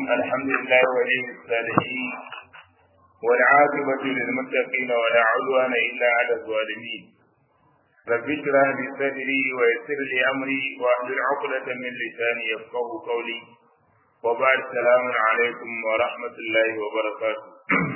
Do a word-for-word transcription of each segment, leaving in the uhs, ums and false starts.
الحمد لله ولي الصالحين والعاقبة للمتقين ولا عدوان إلا على الظالمين. رب اشرح لي صدري ويسر لي أمري واحلل عقدة من لساني يفقه قولي. وبعد السلام عليكم ورحمة الله وبركاته.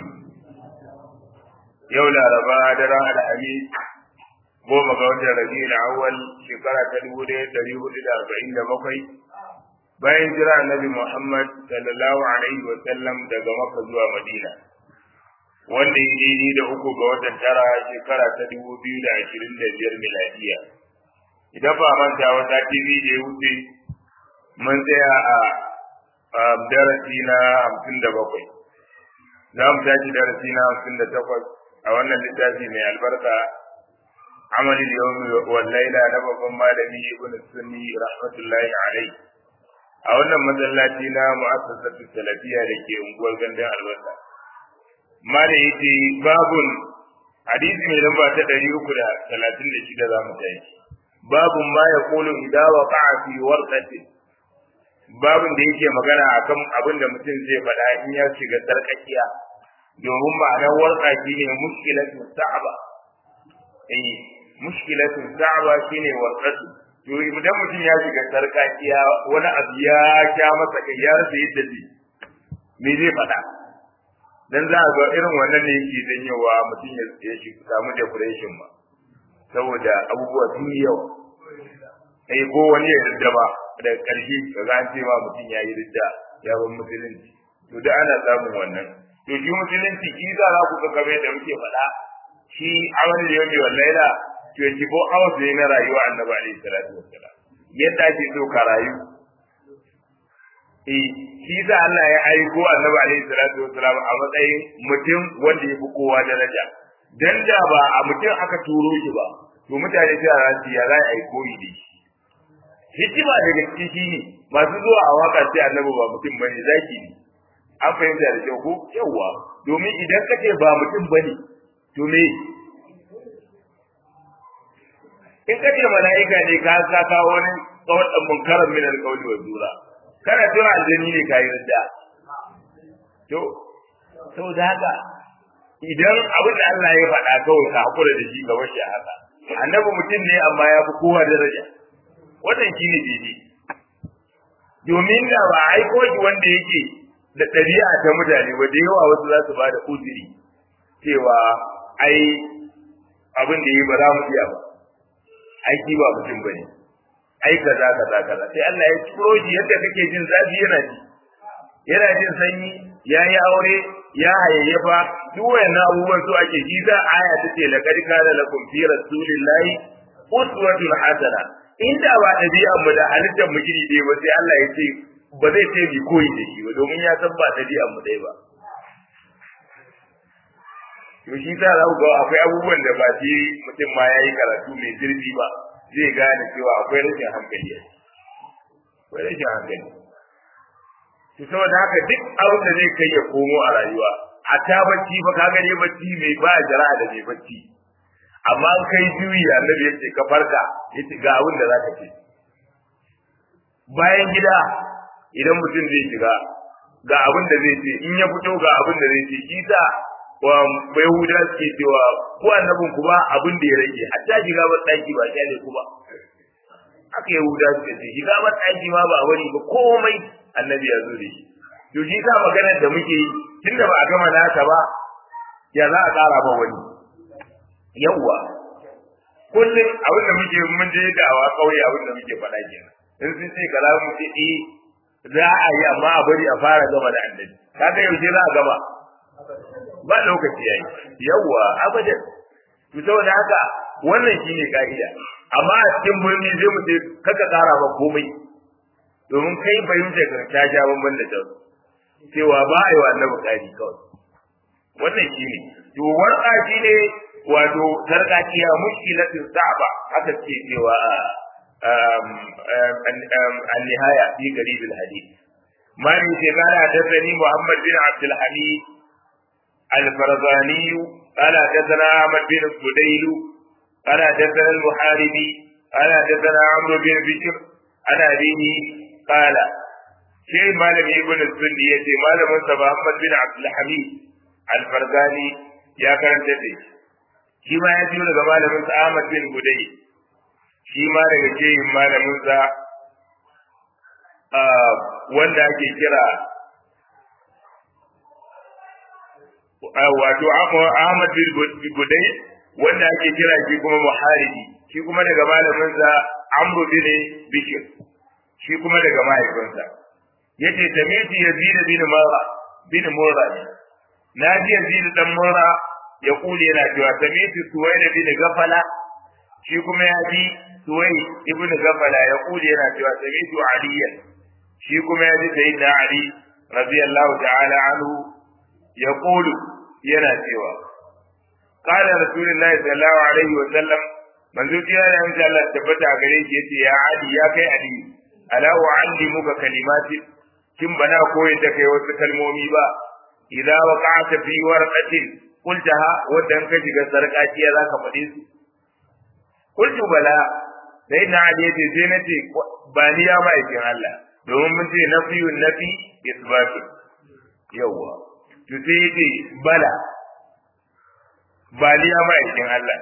يوم الأربعاء درى الحميد goma ga watan Rabiul Awwal shekara ta dubu ɗaya da ɗari hudu da arba'in da bakwai bayan jira Annabi Muhammad sallallahu alaihi wa sallam daga Makka zuwa Madina, wanda ya daidai da uku ga watan tara shekara ta dubu biyu da ashirin da biyar miladiya. Idan ba manta wata T V da ya wuce mun tsaya a darasi na hamsin da bakwai, za mu tashi darasi na hamsin da takwas a wannan littafi mai albarka عمل اليوم والليلة نبغ مالني ابن السني رحمة الله عليه. أولا مدلاتنا مؤسسة السلفية لكي أنقول جندا الوسط. ما ليتي باب حديث من لما تدري كلا ثلاثين لشدة لا متعيش. باب ما يقول إذا وقع في ورقة. باب da yake magana akan abin da mutum zai faɗa in ya shiga sarkakiya, domin ma'anar warka shine mushkilatu sa'aba. Eh mushkilatun da'wa shine warqatu. To idan mutum ya shiga sarkakiya wani abu ya kya masa kai ya rasa yadda zai me zai faɗa, dan za a ga irin wannan ne yake janyowa mutum ya ya shi samu depression ma, saboda abubuwa sun yi yawa. Eh ko wani ya ridda ba da ƙarshe kaga an ce ma mutum ya yi ridda ya bar musulunci, to da ana samun wannan. To shi musulunci shi za ku ga kamar da muke faɗa, shi amalin yau ne wallahi da twenty-four hours ne na rayuwa annabi alaihi salatu wassalam, yadda ake so ka rayu. Eh shi da Allah ya aiko annabi alaihi salatu wassalam a matsayin mutum wanda ya fi kowa daraja, dan da ba a mutum aka turo shi ba to mutane sai a rasu ya zai aiko yi da shi. Hikima daga cikin shi ne masu zuwa a waka sai annabi ba mutum bane, zaki ne. An fahimta da kyau ko yawa, domin idan kace ba mutum bane to me in kace mala'ika ne ka ka kawo wani tsawon dan munkaran min alqawli wa zura, kana tura aljani ne kai ridda. To saboda haka idan abin da Allah ya faɗa kawai ka hakura da shi ga washi haka, annabi mutum ne amma ya fi kowa daraja, wannan shine daidai. Domin da ba aiko shi wanda yake da ɗabi'a ta mutane ba, da yawa wasu za su ba da uzuri cewa ai abin da yi ba za mu iya ba, aiki ba mutum bane, ai kaza kaza kaza. Sai Allah ya turo shi yadda kake jin zafi yana ji, yana jin sanyi, ya yi aure, ya hayayyafa, duk wayannan abubuwan su ake ji. za aya ta ce laqad kana lakum fi rasulillahi uswatun hasana. Inda ba ɗabi'an mu da halittar mu iri ɗaya ba, sai Allah ya ce ba zai ce bi koyi da shi ba, domin ya san ba ɗabi'an mu ɗaya ba. To shi ta za ku ga akwai abubuwan da ba shi mutum ma ya yi karatu mai zurfi ba zai gane cewa akwai rashin hankali, akwai rashin hankali. To saboda haka duk abin da zai kai ya komo a rayuwa, a ta bacci ba ka gane bacci mai ba jara'a da mai bacci, amma an kai juyi annabi ya ce ka farka, ya ce ga abin da za ka ce. Bayan gida idan mutum zai shiga ga abin da zai ce, in ya fito ga abin da zai ce. Shi ta wa Yahuda suke cewa ko annabin ku ba abin da ya rage, hatta shiga ban daki ba kyale ku ba. Haka Yahuda suke ce shiga ban daki ma ba wani ba, komai annabi ya zo da shi. To shi ta maganar da muke yi tunda ba a gama nata ba, ya za a ƙara ba wani. Yawwa kullum abin da muke mun je dawa kauye abin da muke faɗa kenan. In sun ce kala mu ce eh za a yi, amma a bari a fara gama da annabi. Kaga yaushe za a gama? Ba lokaci yayi. Yawwa abadan. To saboda haka wannan shine kaida. Amma a cikin birni zai mu ce kaka kara ba komai, domin kai fahimta ka ta ja banban da ta cewa ba a yi wa annabi kari kawai. Wannan shine. To warqa shine wato sarkakiya mushkilatin sa'ba, haka ce cewa an-nihaya fi garib al-hadith. Mali ce kana hadathani Muhammad bin Abdul Hamid الفرزاني قال حدثنا احمد بن السديل قال حدثنا المحاربي قال حدثنا عمرو بن بشر عن ابيه قال sai malami ibn sundi yace malamin sa Muhammad bin Abdul Hamid al-Fargani ya karanta da shi ma ya jiyo daga malamin sa Ahmad bin Budai shi ma daga cikin malamin sa wanda ake kira wato Ahmad bin Budai wanda ake kira shi kuma Muharibi shi kuma daga malamin sa Amr bin Bikr shi kuma daga mahaifinsa yace tamiti Yazid bin Murra bin Murra naji Yazid dan Murra ya kuli yana cewa tamiti Suwaid bin Gafala shi kuma ya ji Suwaid ibn Gafala ya kuli yana cewa tamiti Aliyan shi kuma ya ji Sayyidina Ali radiyallahu ta'ala anhu ya kulu yana cewa qala rasulullahi sallallahu alaihi wa sallam manzo ya da insha Allah tabbata gare shi yace ya Ali ya kai Ali ala u'allimuka kalimati kin bana koyi da kai wasu kalmomi ba idza waqa'ta fi warqatin qultaha wadan ka shiga sarkaciya zaka faɗi su qultu bala sai na Ali yace sai nace ba ni ya ma'aikin Allah domin mun ce nafiyun nafi isbatu yawa to sai yace bala ba ni ya ma'aikin Allah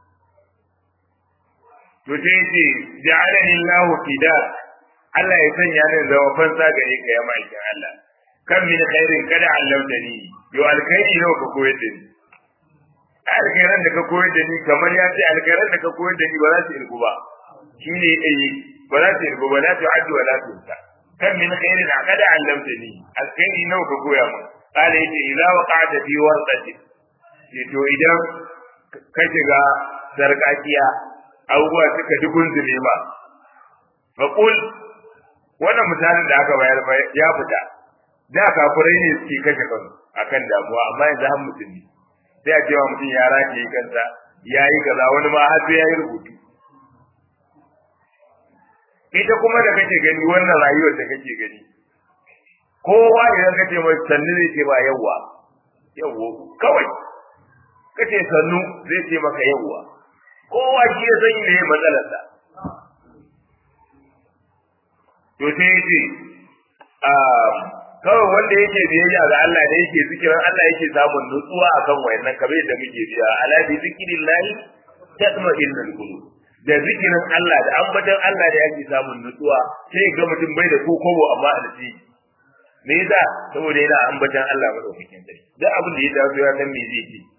to sai yace ja'alani Allahu fidak Allah ya sanya ni zama fansa gare ka ya ma'aikin Allah kan min khairin kada allamtani yo alkhairi nawa ka koyar da ni alkhairan da ka koyar da ni kamar ya ce alkhairan da ka koyar da ni ba za su irgu ba shine eh ba za su irgu ba la tu'addu wa la tuhsa kan min khairin kada allamtani alkhairi nawa ka koya mun kale yace idza waqa'ta fi warqati to idan ka shiga sarkakiya abubuwa suka dukun zule ma fa qul wannan misalin da aka bayar ya fita da kafirai ne suke kashe kansu akan damuwa amma yanzu har musulmi sai a cewa mutum ya rake kansa ya yi kaza wani ma har sai ya yi rubutu ita kuma da kake gani wannan rayuwar da kake gani kowa idan kace mai sannu zai ce ba yawa yawa kawai kace sannu zai ce maka yawa kowa shi ya san me matsalarsa to sai yace kawai wanda yake biyayya ga Allah da yake zikirin Allah yake samun nutsuwa akan wayannan kabe da muke biya ala bi zikrillah tatma'innul qulub da zikirin Allah da ambatan Allah da yake samun nutsuwa sai ga mutum bai da kokobo amma alji me yasa saboda yana ambatan Allah madaukakin sarki duk abin da ya dawo ya san me zai yi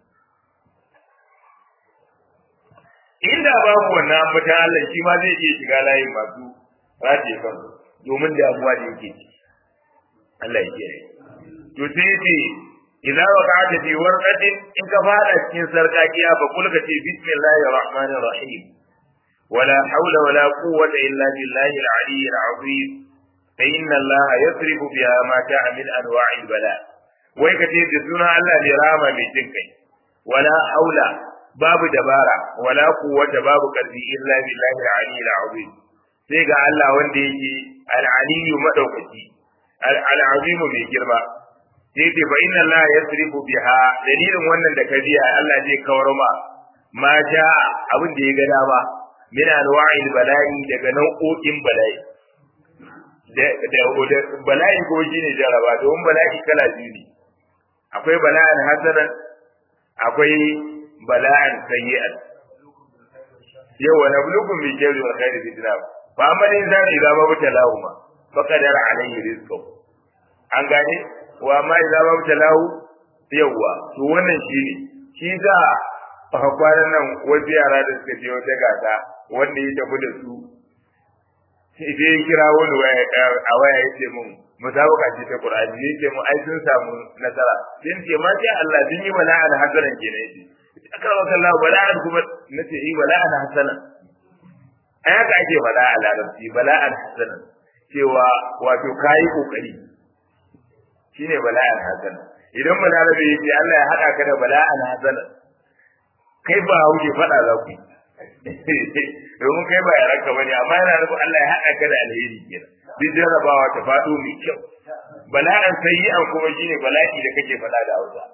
inda babu wannan ambatan Allah shi ma zai iya shiga layin masu race kan domin damuwa da yake ciki Allah ya kiyaye to sai yace idza waqa'ta fi warqatin in ka fada cikin sarkakiya fa kul ka ce bismillahir rahmanir rahim wala hawla wala quwwata illa billahi al-ali al-azim fa inna allaha yasrifu biha ma ta'a min anwa'il bala wai ka ce da sunan Allah ne rama mai jin kai wala haula babu dabara wala quwwata babu karfi illa billahi al-ali al-azim sai ga Allah wanda yake al-ali madaukaki al'azimu mai girma sai ce fa inna Allah yasrifu biha dalilin wannan da ka biya Allah zai kawar ma ma ja abin da ya ga dama min anwa'il bala'i daga nau'o'in bala'i da da bala'i ko shine jaraba don bala'i kala biyu ne akwai bala'an hasanan akwai bala'an sayyi'an yawa nablukum bi sharri wal khairi fitna fa amma in zan idza ma butalahuma faqadara alayhi rizqahu an gane wa ma idza ma butalahu yawa to wannan shine shi za a kwanan nan wasu yara da suka je wata gata wanda ya tafi da su sai dai kira wani a waya ya ce mun musabaka ce ta Qur'ani ne ce mu ai sun samu nasara din ce ma sai Allah din yi bala'an hasanan kenan yace akrama Allah bala'an kuma nace yi bala'an hasanan ai haka ake bala a larabci bala'an hasanan cewa wato kai kokari shine bala'an hasanan idan balarabe yace Allah ya hada ka da bala'an hasanan kai ba hauke fada za ku domin kai ba yaranka bane amma yana nufin Allah ya hada ka da alheri kenan duk jarabawa ta fado mai kyau bala'an sayyi'an kuma shine bala'i da kake fada da Hausa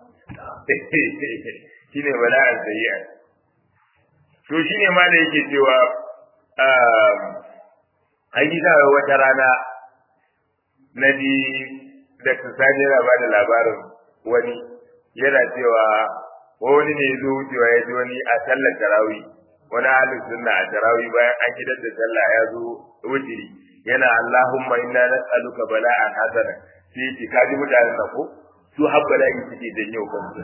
shine bala'an sayyi'an to shine ma da yake cewa a gida wata rana na ji da Sani yana ba da labarin wani yana cewa wani ne zo wucewa ya ji wani a sallar tarawih wani ahlus sunna a tarawih bayan an kidar da sallah ya zo wutiri yana Allahumma inna nas'aluka bala'an hasana sai ki kaji mutanen nan ko su habbala'i suke janyo kansu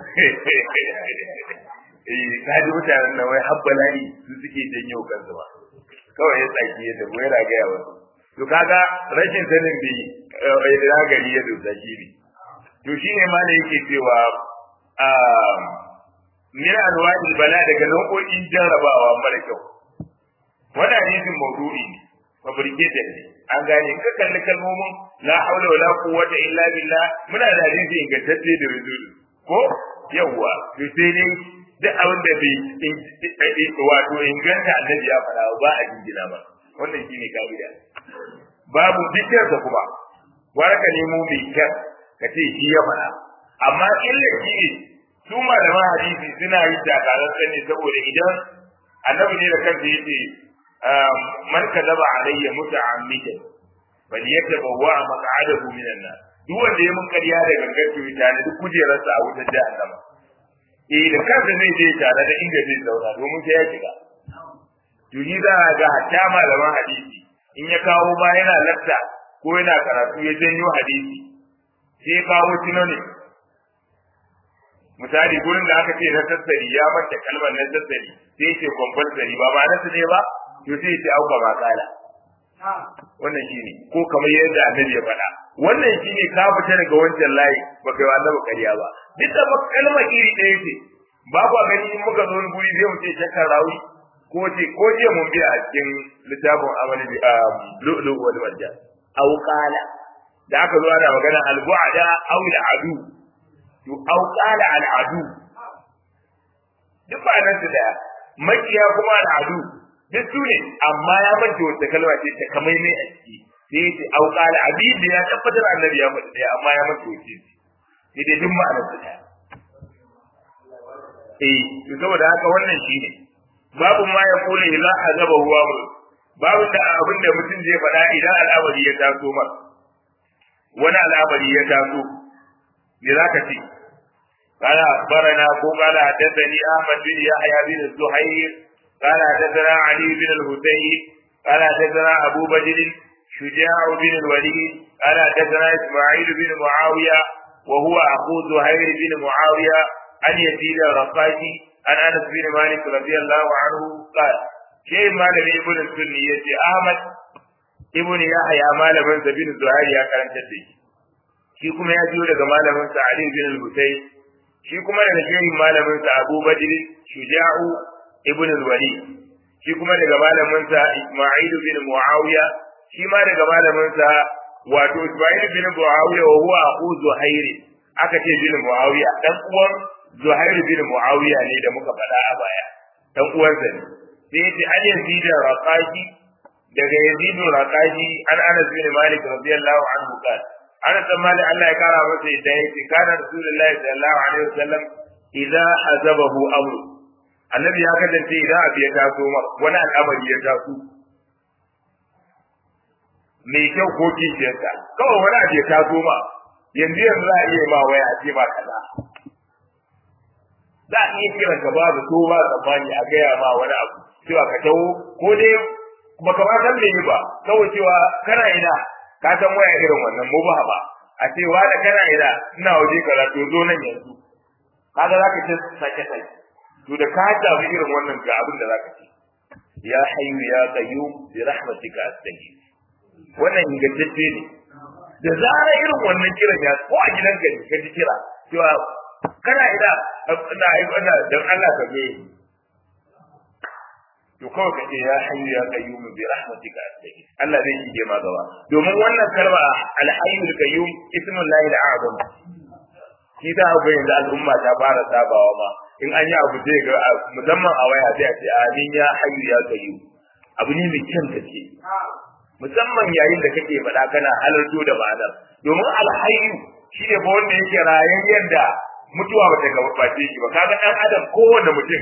eh kaji mutanen nan wai habbala'i su suke janyo kansu ba kawai ya tsaki ya da wai raga ya wasu to kaga rashin sanin bi ya gari ya dosa shi ne to shine ma da yake cewa a min alwa'il bala daga nau'o'in jarrabawa mara kyau wannan hadisin mawdu'i ne fabricated ne an gane ka kalli kalmomin la haula wala quwwata illa billah muna da hadisi ingantacce da rubutu ko yawa to sai dai duk abin da bai wato inganta annabi ya fara ba a jingina ba wannan shine kaida babu dukkan sa kuma waraka ne mu mai kyar ka ce shi ya fara amma illa shi ne su malaman hadisi suna yi takarar sani saboda idan annabi ne da kansa yace man kadaba alayya muta'ammidan bal yatabawwa maq'adahu minan nar duk wanda ya mun kariya da gangan to ta ne duk kujerarsa a wutar jahannama eh da kansa zai je tare da inda zai zauna domin sai ya shiga to ni za ga hatta malaman hadisi in ya kawo ba yana lafta ko yana karatu ya janyo hadisi sai kawo tunani misali gurin da aka ce na tattari ya manta kalmar na tattari sai ce compulsory ba ba na ne ba to sai ce auka ba kala wannan shine ko kamar yadda annabi ya faɗa wannan shine ka fita daga wancan layi ba kai wa annabi kariya ba duk da kalmar iri ɗaya ce ba ku gani in muka zo guri zai mu ce shakkar rawi ko ce ko je mun biya a cikin littafin amali bi lu'lu wal marjan aw qala da aka zo ana magana al-bu'da aw al-adu to aw qala al-adu duk ba nan da makiya kuma al-adu duk su ne amma ya manta wata kalma ce ta kamai mai a ciki sai ya ce au qala abidi ya tabbatar annabi ya faɗi ɗaya amma ya manta wace ce sai dai duk ma'anar su ɗaya eh to saboda haka wannan shine babu ma ya kula ila azaba huwa babu da abin da mutum zai faɗa idan al'amari ya taso mar wani al'amari ya taso me zaka ce قال أخبرنا قال حدثني أحمد بن يحيى بن الزهير قال حدثنا علي بن الحسين قال حدثنا أبو بكر شجاع بن الوليد قال حدثنا إسماعيل بن معاوية وهو أخو زهير بن معاوية عن يزيد الرقاشي عن أنس بن مالك رضي الله عنه قال شيء ما لم يكن السنية أحمد ابن يحيى ما لم يكن بن زهير يا كلام تدي shi kuma ya jiyo daga malaminsa Ali bin al-Husayn shi kuma daga shehin malaminsa Abu Badr Shuja'u ibn al-Walid shi kuma daga malaminsa Isma'il bin Muawiya shi ma daga malaminsa wato Isma'il bin Muawiya wa huwa aqu Zuhair aka ce bin Muawiya dan uwan Zuhair bin Muawiya ne da muka faɗa a baya dan uwansa ne sai yace an Yazid al-Raqashi daga Yazid al-Raqashi an Anas bin Malik radiyallahu anhu qala Anas bin Malik Allah ya kara masa yadda yake kana Rasulullahi sallallahu alaihi wasallam idza azabahu amru annabi ya kasance idan abu ya taso wani al'amari ya taso mai kyau ko kishiyarsa kawai wani abu ya taso ma yanzu yanzu za a iya ma waya a ce ba kaza za a iya kiran ka babu to ba tsammani a gaya ma wani abu cewa ka taho ko dai baka ma san me ba kawai cewa kana ina ka san waya irin wannan mu ba ba a ce wa da kana ina ina waje kaza to zo nan yanzu kaga zaka ce sake sake to da ka tafi irin wannan ga abin da zaka ce ya hayyu ya qayyum bi rahmatika astaghfir wannan ingantacce ne da zara irin wannan kiran ya ko a gidanka ne ka ji kira cewa kana ina ina ina dan Allah ka ga to kawai ka ce ya hayyu ya qayyum bi rahmatika astaghfir Allah zai shige ma gaba domin wannan kalma al hayyul qayyum ismullahi al azam shi da ga yanzu al'umma ta fara sabawa ma in an yi abu zai ga musamman a waya sai a ce amin ya hayyu ya qayyum abu ne mai kyan gaske musamman yayin da kake faɗa kana halarto da ma'anar domin alhayyu shine ba wanda yake rayayyen da mutuwa bata gabace shi ba kaga dan adam kowanne mutum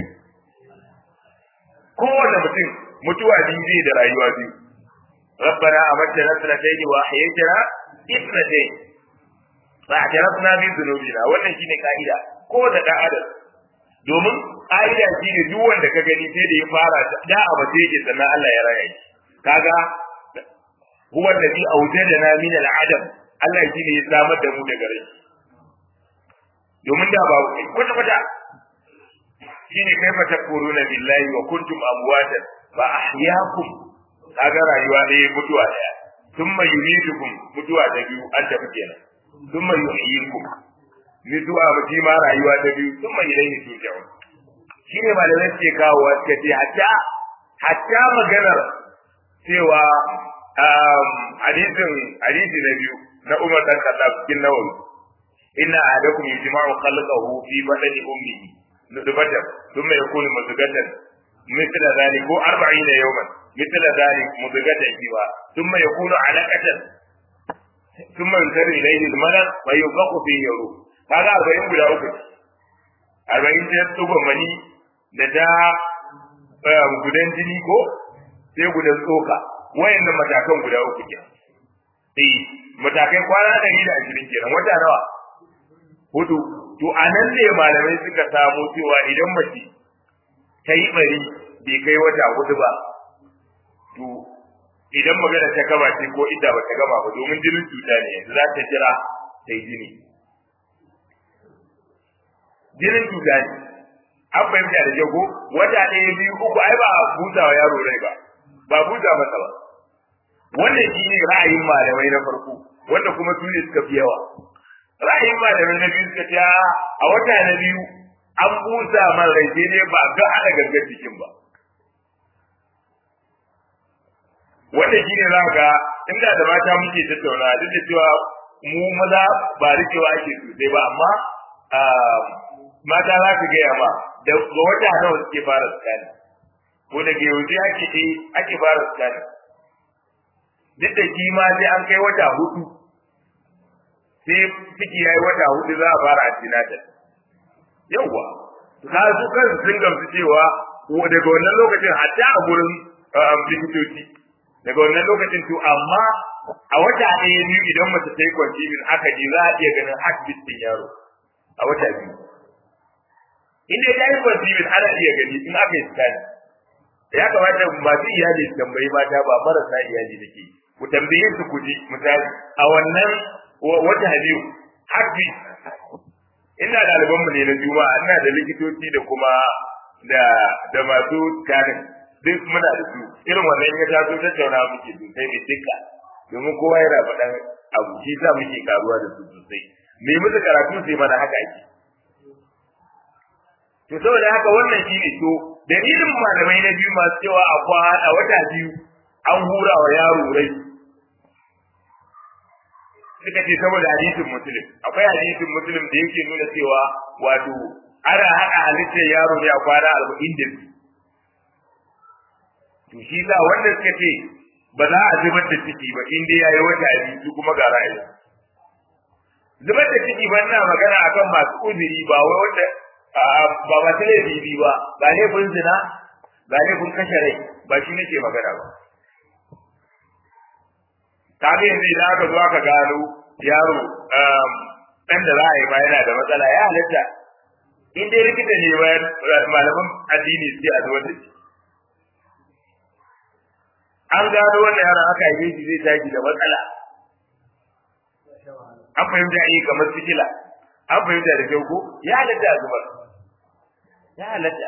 kowanne mutum mutuwa din zai da rayuwa biyu rabbana amatna sanatayn wa ahyaytana ithnatayn fa ajarabna bi dhunubina wannan shine kaida ko da dan adam domin kaida shine duk wanda ka gani sai da ya fara da abu sai yake sannan Allah ya raya shi kaga huwa alladhi awjadana min al-adam Allah shine ya samar da mu daga rai domin da ba kwata kwata shine kaifa takfuruna billahi wa kuntum amwatan fa ahyaakum kaga rayuwa ne mutuwa daya thumma yumitukum mutuwa da biyu an tafi kenan thumma yuhyikum mutuwa ba ma rayuwa da biyu thumma ilayhi turja'un shine malamai suke kawo suka ce hatta hatta maganar cewa hadisin hadisi na biyu na Umar dan Khattab cikin Nawawi inna ahadakum yajma'u khalqahu fi badani ummihi nutfatan thumma yakunu mudghatan mithla dhalik arba'ina yawman mithla dhalik mudghatan fiha thumma yakunu 'alaqatan thumma yunzaru ilayhi al-malak wa yunfakhu fihi ruh kaga arba'in guda uku arba'in ta tsugo mani da da gudan jini ko sai gudan tsoka wayannan matakan guda uku kenan eh matakai kwana ɗari da ashirin kenan wata nawa hudu to anan ne malamai suka samu cewa idan mace ta yi bari bai kai wata hudu ba to idan magana ta gaba ce ko ita ba ta gama ba domin jinin cuta ne yanzu za ta jira ta yi jini jinin cuta ne an fahimta da jago wata ɗaya biyu uku ai ba a buta wa yaro rai ba ba buta masa ba wannan shi ne ra'ayin malamai na farko wanda kuma su ne suka fi yawa ra'ayin malamai na biyu suka ce a wata na biyu an busa man rai sai ne ba ga haɗa gangar cikin ba wanda shi ne za ga inda da mata muke tattauna duk da cewa mu maza ba rikewa ake sosai ba amma mata za su gaya ma da wata nawa suke fara tsakani ko da ke wuce ake ce ake fara tsakani duk da shi ma sai an kai wata hudu sai ciki ya yi wata hudu za a fara antinata yawwa ka su kansu sun gamsu cewa daga wannan lokacin hatta a gurin likitoci daga wannan lokacin to amma a wata ɗaya biyu idan mace ta yi kwanci aka ji za a iya ganin heartbeat din yaro a wata biyu in dai ta yi kwanci ana iya gani in aka yi scan ya kamata masu iyali su tambayi mata ba marasa iyali da ke ku tambaye su ku ji misali a wannan wata biyu heartbeat ina ɗalibanmu ne na juma'a ina da likitoci da kuma da da masu scanning duk muna da su irin wannan ya taso tattauna muke sosai mai dukka domin kowa yana faɗan abu shi sa muke karuwa da su sosai me musu karatu sai mana haka ake to saboda haka wannan shi ne to dalilin malamai na biyu masu cewa a a wata biyu an hura wa yaro rai suka ce saboda hadisin muslim akwai hadisin muslim da yake nuna cewa wato ana haɗa halittar yaro ne a kwana arba'in da biyu to shi sa wanda suka ce ba za a zubar da ciki ba in dai yayi wata biyu kuma ga ra'ayi zubar da ciki ba ina magana akan masu uzuri ba wai wanda ba ba ta laifi ba ba laifin zina ba laifin kashe rai ba shi nake magana ba kaga yanzu idan aka zo aka gano yaro dan da za a yi ba yana da matsala ya halatta in dai likita ne ba malaman addini sai a zubar da shi an gano wannan yaron aka yi shi zai tashi da matsala an fahimta yi kamar sikila an fahimta da kyau ko ya halatta a zubar ya halatta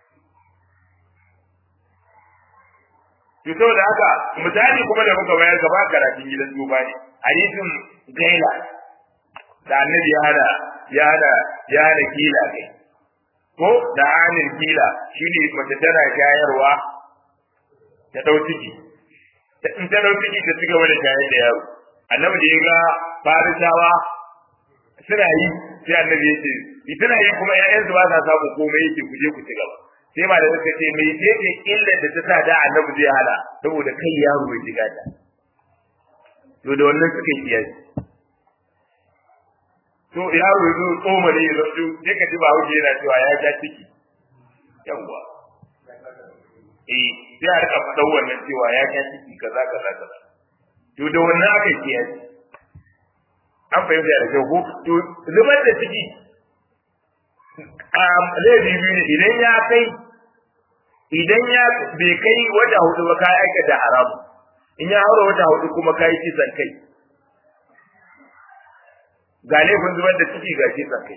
to saboda haka misali kuma da muka bayar gaba karatun gidan duba ne hadisin gaila da annabi ya hada ya hada ya hada kila kai ko da anil kila shine mace tana shayarwa ta dau ciki in ta dau ciki ta cigaba da shayar da yaro annabi da ya ga farisawa suna yi sai annabi ya ce suna yi kuma ƴaƴansu ba sa samu komai yake ku je ku ci gaba sai ma da suka ce me yake illar da ta sa da annabi zai hada saboda kai yaro bai shiga ta to da wannan suka yi kiyasi to yaro yazo tsoma ne yazo sai ka ji ba wuce yana cewa ya ja ciki yawa eh sai a rika faɗa wannan cewa ya ja ciki kaza kaza kaza to da wannan aka yi kiyasi an fahimta da kyau ko to zubar da ciki a laifi biyu ne idan ya kai idan ya bai kai wata hudu ba ka aikata haramu in ya haura wata hudu kuma ka yi kisan kai ga laifin zubar da ciki ga kisan kai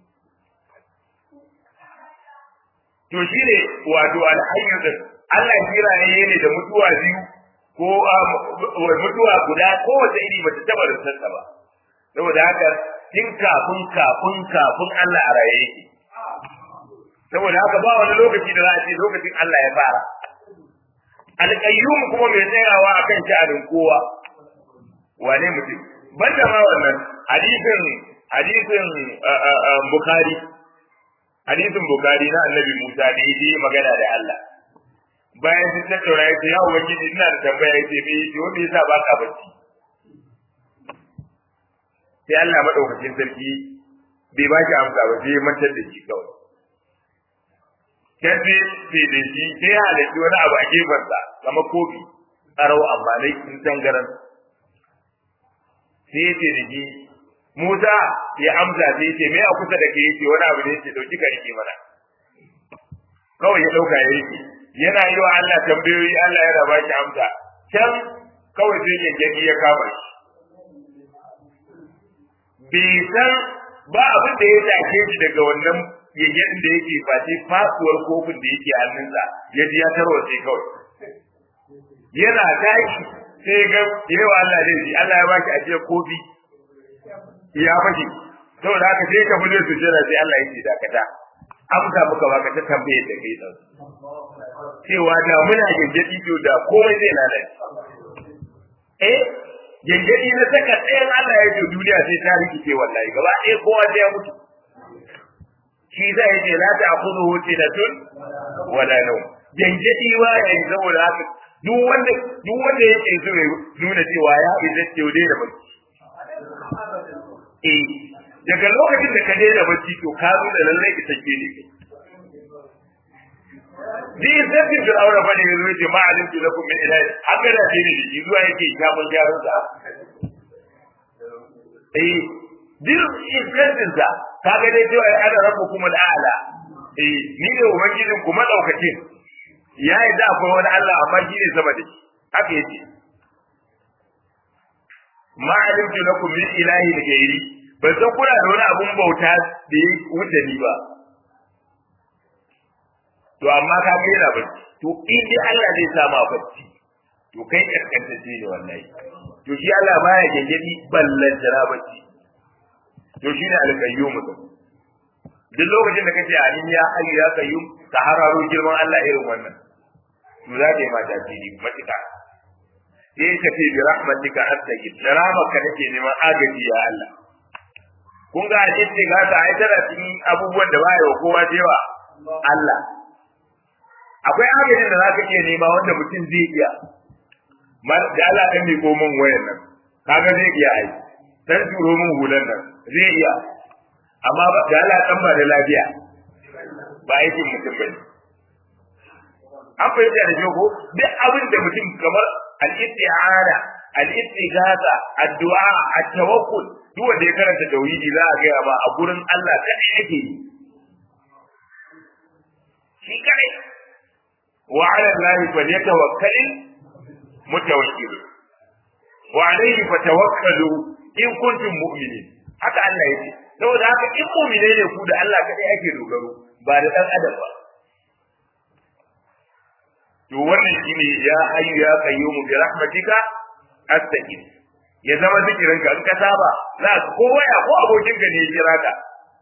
to shi ne wato alhayyu din Allah ya kira ne da mutuwa biyu ko mutuwa guda ko wata iri bata taba rusarsa ba saboda haka tun kafin kafin kafin Allah a raye yake saboda haka ba wani lokaci da za a ce lokacin Allah ya fara alƙayyum kuma mai tsayawa akan sha'anin kowa wane mutum banda ma wannan hadisin hadisin bukhari hadisin bukhari na annabi Musa da yake magana da Allah bayan sun tattauna yace ya ubangiji ina da tambaya yace me yace wanda yasa baka bacci sai Allah madaukakin sarki bai ba shi amsa ba sai mantar da shi kawai kace sai da shi sai halaci wani abu a gefansa kamar kofi tsarau amma dai in tangaran sai yace da shi Musa ya amsa sai yace me a kusa da kai yace wani abu ne yace dauki ka rike mana kawai ya dauka ya rike yana yi wa Allah tambayoyi Allah ya raba shi amsa can kawai sai ya gani ya kama shi bai san ba abin da ya take shi daga wannan yayin da yake face fasuwar kofin da yake hannunsa ya ji ya tarwace kawai yana tashi sai ga yawa Allah ne shi Allah ya baki ajiye kofi ya fashi saboda haka sai ka bude su jira sai Allah ya ce dakata amsa muka baka ta tambaye da kai dan cewa da muna gangadi to da komai zai lalace eh gangadi na saka tsayin Allah ya ce duniya sai ta rikice wallahi gaba ɗaya kowa sai ya mutu shi zai ce la ta'khudhuhu sinatun wala nawm gangadi wa yayi saboda haka duk wanda duk wanda yake so ya nuna cewa ya bi da cewa da bacci eh daga lokacin da ka daina bacci to ka zo da lallai ki take ne kai Di sai da aure ba ne yazo ce ma'alim ki lakum min ilahi haka da ce ne shi zuwa yake kafin gyaran sa eh dir iskatin sa kaga dai cewa ana rabbukum al'ala eh ni ne ubangijin ku madaukakin ya yi da akwai wani Allah amma shi ne sama da shi haka yace ma'alim ki lakum min ilahi ghairi ban san kuna da wani abun bauta da ya wuce ni ba to amma ka ga yana bacci to in dai Allah zai sa ma bacci to kai kaskanta ce ne wallahi to shi Allah baya gengedi ballan jira bacci to shi ne al-qayyum to duk lokacin da kace amin ya hayyu ya qayyum ka hararo girman Allah irin wannan to za ka yi mata tiri matika sai ka ce bi rahmatika astagid da rahmatka nake neman agaji ya Allah kun ga hadisi ga ta ai tana cikin abubuwan da baya wa kowa cewa Allah akwai agajin da zaka iya nema wanda mutum zai iya mar da Allah kan mi komun wayan nan kaga zai iya ai dan turo mun hulan nan zai iya amma ba da Allah kan ba da lafiya ba aikin mutum bane an fahimta da jogo duk abin da mutum kamar al-isti'ana al-istighatha addu'a at-tawakkul duk wanda ya karanta tauhidi za a gaya ba a gurin Allah kadai yake yi shi kadai wa 'ala Allahi falyatawakkalul mutawakkil wa 'alayhi fatawakkalu in kuntum mu'minin haka Allah yake saboda haka in mu'mine ne ku da Allah kadai ake dogaro ba da dan adam ba to wannan shine ya hayyu ya qayyum bi rahmatika astaqim ya zama zikirin ka in ka saba za ka ko waya ko abokin ka ne ya kira ka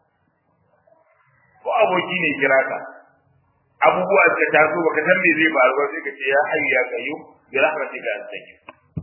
ko aboki ne ya kira ka abubuwa da ta so baka san me zai faru ba sai ka ce ya hayyu ya qayyum bi rahmatika astaqim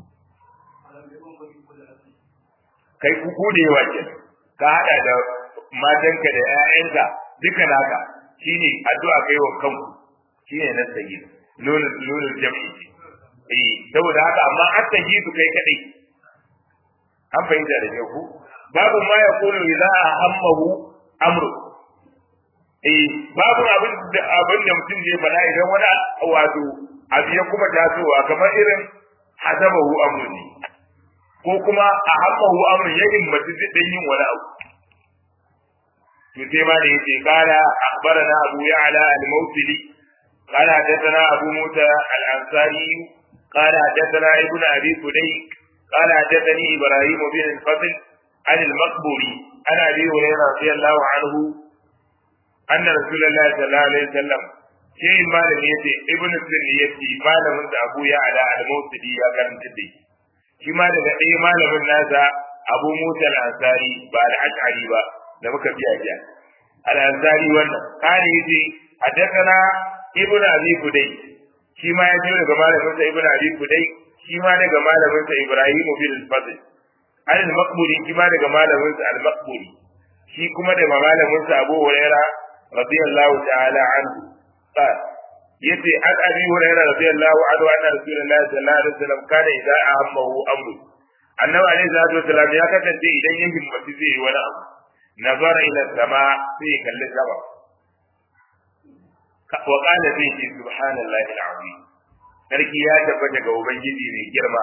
kai ku gode wa ke ka hada da matanka da ƴaƴanka duka naka shine addu'a kai wa kanku shine nan sayyid nunul nunul jam'i eh saboda haka amma astajibu kai kadai an fahimta da ke ku babu ma ya kulu idza hammahu amru eh babu abin da abin da mutum zai faɗa idan wani wato abu ya kuma tasowa kamar irin hasabahu amru ne ko kuma a hammahu amrun ya himmatu dan yin wani abu to sai ma da yake kala akhbarana abu ya'la al-mawsili qala hadathana abu musa al-ansari qala hadathana ibn abi sudayk qala hadathani ibrahim bin al-fadl عن المقبوري عن ابي هريره رضي الله عنه ان رسول الله صلى الله عليه وسلم شيء ما لم يتي ابن السني يتي malamin da Abu Ya'la al-Mawsili ya karanta dai shi ma daga ɗaya malamin nasa Abu Musa al-Ansari ba al-Ash'ari ba da muka biya jiya al-Ansari wannan kare yace hadathana ibn Abi Kudai shi ma ya ji daga malamin sa ibn Abi Kudai shi ma daga malamin sa Ibrahim bin al-Fadl al-Maqburi shi ma daga malamin sa al-Maqburi shi kuma daga malamin sa Abu Huraira radiyallahu ta'ala anhu qala yace an Abi Huraira radiyallahu anhu anna Rasulullahi sallallahu alaihi wasallam kana idza ahammahu amru annabi alaihi salatu wasallam ya kasance idan ya himmatu zai yi wani abu nazara ila sama sai ya kalli sama wa qala sai ce subhanallahi al-azim sarki ya tabbata ga ubangiji mai girma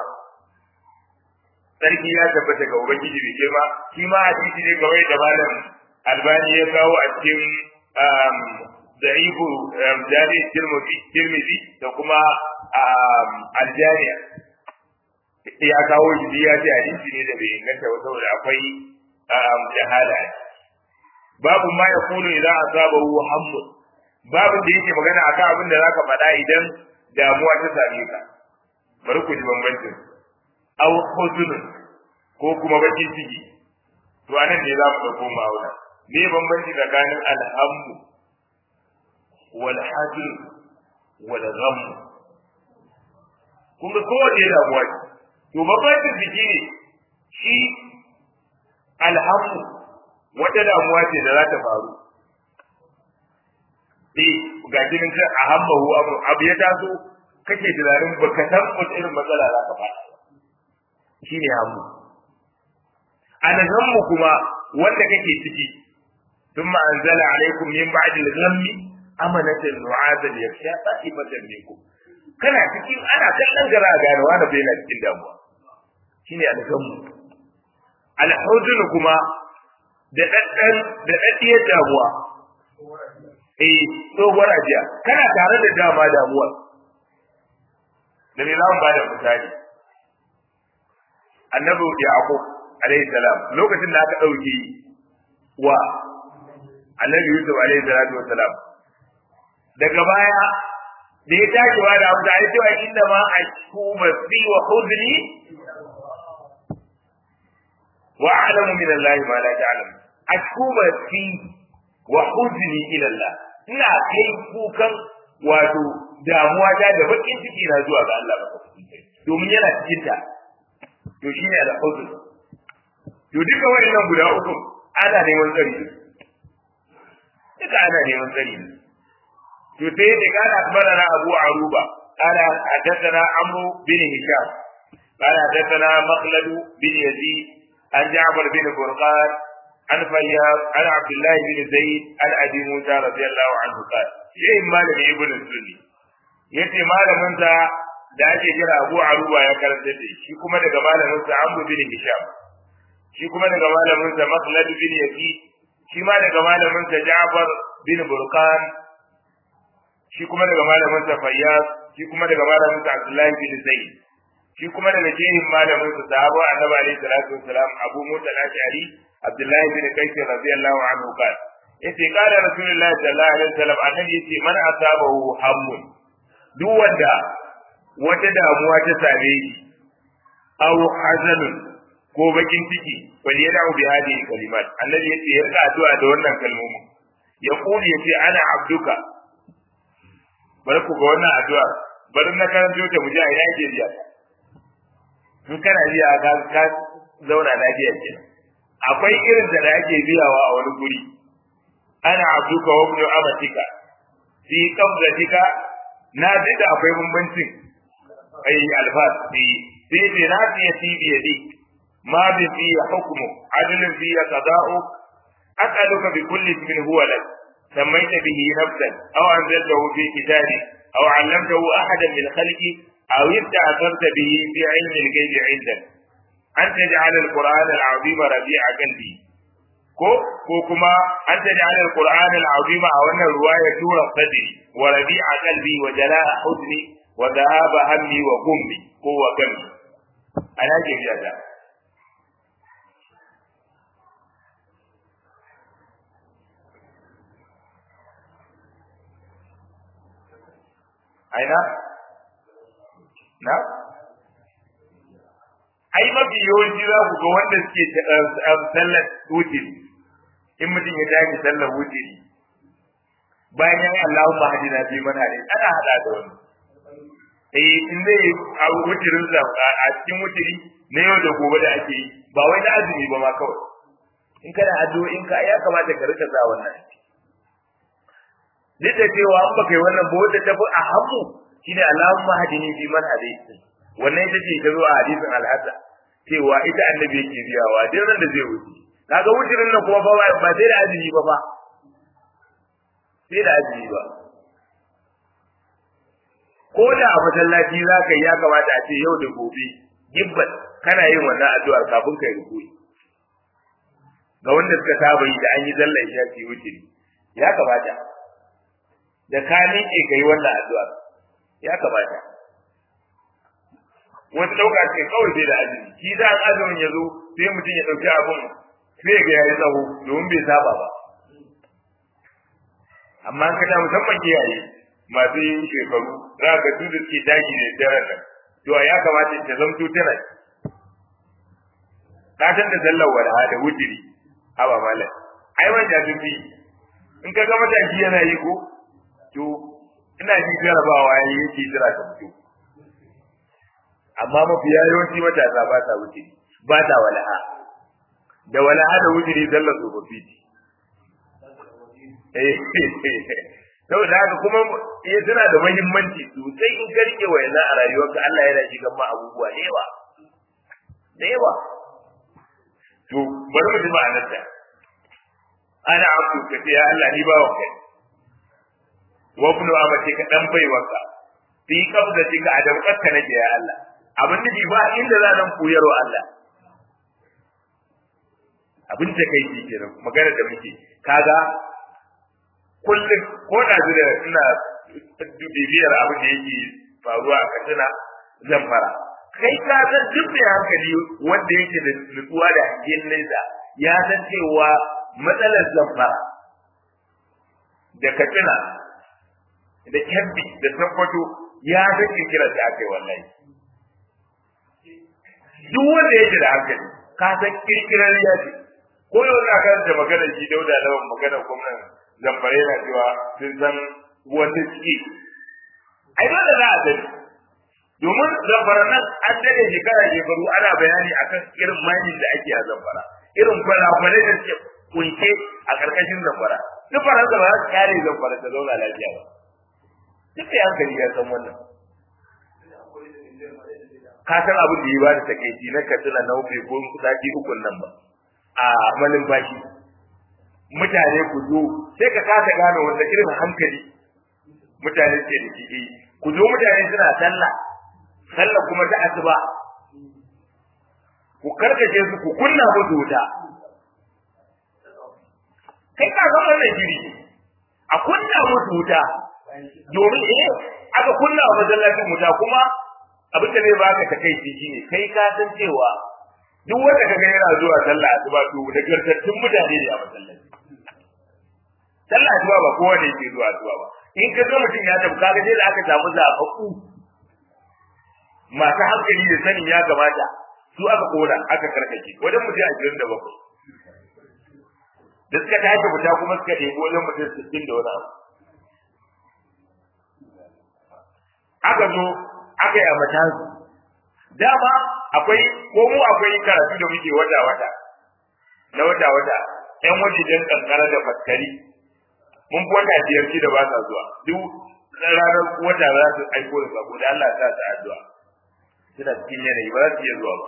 sarki ya tabbata ga ubangiji mai girma shi ma hadisi ne kawai da malam albani ya kawo a cikin da'ifu jami tirmidhi da kuma aljami'a ya kawo shi ya ce hadisi ne da bai inganta ba saboda akwai jahala babu ma ya kulu idan asabahu hammun babu da yake magana akan abin da zaka faɗa idan damuwa ta same ka bari ku ji bambancin aw huzunun ko kuma bakin ciki to anan ne za mu dauko ma'auna me bambanci tsakanin alhammu wal hazn wal gham kuma kowace damuwa ce to bambancin ciki ne shi alhammu wata damuwa ce da za ta faru eh ga jinin kan ahammahu abu abu ya taso kake tunanin baka san wata irin matsala za ka faɗa shine hammu alhammu kuma wanda kake ciki thumma anzala alaykum min ba'di al-ghammi amanatan nu'adan yakhsha ta'ifatan minkum kana cikin ana kallon gara gane wanda bai na cikin damuwa shine alhammu al-huzn kuma da daddan da daddiyar damuwa eh tsohuwar ajiya kana tare da dama damuwa da ne za mu bada misali annabi yaqub alayhi salam lokacin da aka dauki wa annabi yusuf alayhi salatu wassalam daga baya da ya tashi wa da abu da ya cewa inda ma ashku basi wa huzni wa a'lamu min allahi ma la ta'lam ashku basi wa huzni ila allah ina kai kukan wato damuwa ta da bakin ciki na zuwa ga Allah ba domin yana cikin ta to shine al-huzn to duka wannan guda uku ana neman tsari duka ana neman tsari to sai da kana akbarana Abu Aruba kana hadathana Amru bin Hisham kana hadathana Makhlad bin Yazid an Ja'far bin Furqan an Fayyad an Abdullah bin Zaid an Abi Musa radiyallahu anhu qala shi malami ibn Sunni yace malamin sa da ake kira Abu Aruba ya karanta da shi kuma daga malamin sa Amr bin Hisham shi kuma daga malamin sa Makhlad bin Yazid shi ma daga malamin sa Ja'far bin Burqan shi kuma daga malamin sa Fayyaz shi kuma daga malamin sa Abdullah bin Zaid shi kuma daga jehin malamin sa sahaba Annabi alaihi salatu wassalam Abu Musa al-Ash'ari Abdullah bin Qais radiyallahu anhu qala yace qala Rasulullah sallallahu alaihi wasallam annabi yace man asabahu hammun duk wanda wata damuwa ta same shi aw hazanun ko bakin ciki wal yad'u bi hadhihi kalimat annabi yace ya ka addu'a da wannan kalmomin ya kuli yace ana abduka bari ku ga wannan addu'a bari na karanto ta muje a ina yake jiya in kana jiya ka ka zauna lafiya kenan akwai irin da ake biyawa a wani guri ana abduka wa ibnu amatika fi qabdatika na ji da akwai bambancin ai alfas fi fi dinati bi yadi ma bi fi hukmu adlun fi qada'u as'aluka bi kulli ismin huwa lak sammayta bihi nafsan aw anzaltahu fi kitabi aw 'allamtahu ahadan min khalqi aw ista'tharta bihi fi 'ilmi al-ghaybi 'indak an taj'al al-qur'an al-azim rabi'a qalbi ko ko kuma an taj'al al-qur'an al-azim a wannan ruwaya tura sadri wa rabi'a qalbi wa jala'a huzni wa dhahaba hammi wa gummi ko wa gammi ana ke biya da aina na ai mafi yawanci za ku ga wanda suke sallar wutiri in mutum ya tashi sallar wutiri bayan yan Allahumma hadina fi man hadi ana hada da wani eh in zai a wutirin sa a cikin wutiri na yau da gobe da ake yi ba wai na azumi ba ma kawai in kana addu'o in ka ya kamata ka rika sa wannan duk da cewa an baka yi wannan ba wanda tafi a hamu shine Allahumma hadini fi man hadi wannan ita ce ta zo a hadisin al-Hasan cewa ita annabi yake biyawa duk ran da zai wuce kaga wucirin nan kuma ba ba sai da azumi ba ba sai da azumi ba ko da a masallaci za ka ya kamata a ce yau da gobe gibbat kana yin wannan addu'ar kafin kai rukuyi ga wanda suka saba yi da an yi zallan shafi wuciri ya kamata da ka miƙe kai wannan addu'ar ya kamata wata ɗauka ce kawai sai da azumi shi za a azumin ya zo sai mutum ya ɗauki abin sai ga yayi tsawo domin bai saba ba amma ka ta musamman iyaye masu yin shekaru za ka su da suke daji da daren nan to ya kamata ta zamto tana ka san da sallar walaha da wutiri haba malam ai wanda sun fi in ka ga matashi yana yi ko to ina ji jarabawa yayi yake jira ta fito amma mafiya yawanci matasa ba ta wutiri ba ta wala'a da wala'a da wutiri zallar tsofaffi eh saboda haka kuma eh suna da muhimmanci sosai in ka rike wayana a rayuwarka Allah yana shiga ma abubuwa da yawa da yawa to bari mu ji ma'anarta ana abu ka ce ya Allah ni ba wanka wa ibnu abati ka dan baiwarka fi qabdatika adam kakka nake ya Allah abin da ba inda za nan koyarwa Allah abin da kai ke kenan magana da muke kaga kullum ko da zira ina bibiyar abin da yake faruwa a Katsina Zamfara kai ka san duk mai hankali wanda yake da nutsuwa da hangen nesa ya san cewa matsalar Zamfara da Katsina da Kebbi da Sokoto ya san kiran da aka yi wallahi duk wanda yake da hankali ka san kirkirar ya ce ko yau na karanta maganar shi Dauda Lawan maganar gwamnan Zamfara yana cewa sun san wanda suke ai dole za a sani domin Zamfara nan an dade shekara shekaru ana bayani akan irin mining da ake a Zamfara irin kwalakwalai da suke kunke a karkashin Zamfara duk faransa ba za su kare Zamfara ta zauna lafiya ba duk da hankali ya san wannan ka san abin da yi ba da takeici na Katsina na uku ko sati uku nan ba a malin bashi mutane ku zo sai ka kasa gane wanda irin hankali mutane ke da shi ku zo mutane suna sallah sallah kuma ta asuba ku karkace su ku kunna musu wuta kai ka ga wannan shiri a kunna musu wuta domin eh aka kunna wa masallacin wuta kuma abin da zai baka takeici shine kai ka san cewa duk wanda kaga yana zuwa sallah asuba to da gartattun mutane ne a masallaci sallah asuba ba kowa ne yake zuwa asuba ba in ka ga mutum ya tafi kaga sai da aka samu zafafu masu hankali da sanin ya kamata su aka kora aka karkace wajen mutum ashirin da bakwai da suka tashi fita kuma suka ɗebi wajen mutum sittin da wani abu aka zo aka yi a matazu dama akwai ko mu akwai karatu da muke wata wata na wata wata ƴan wajejen kankara da faskari mun fi wata biyar da ba sa zuwa duk ranar wata za su aiko da sako da Allah ta sa addu'a suna cikin yanayi ba za su iya zuwa ba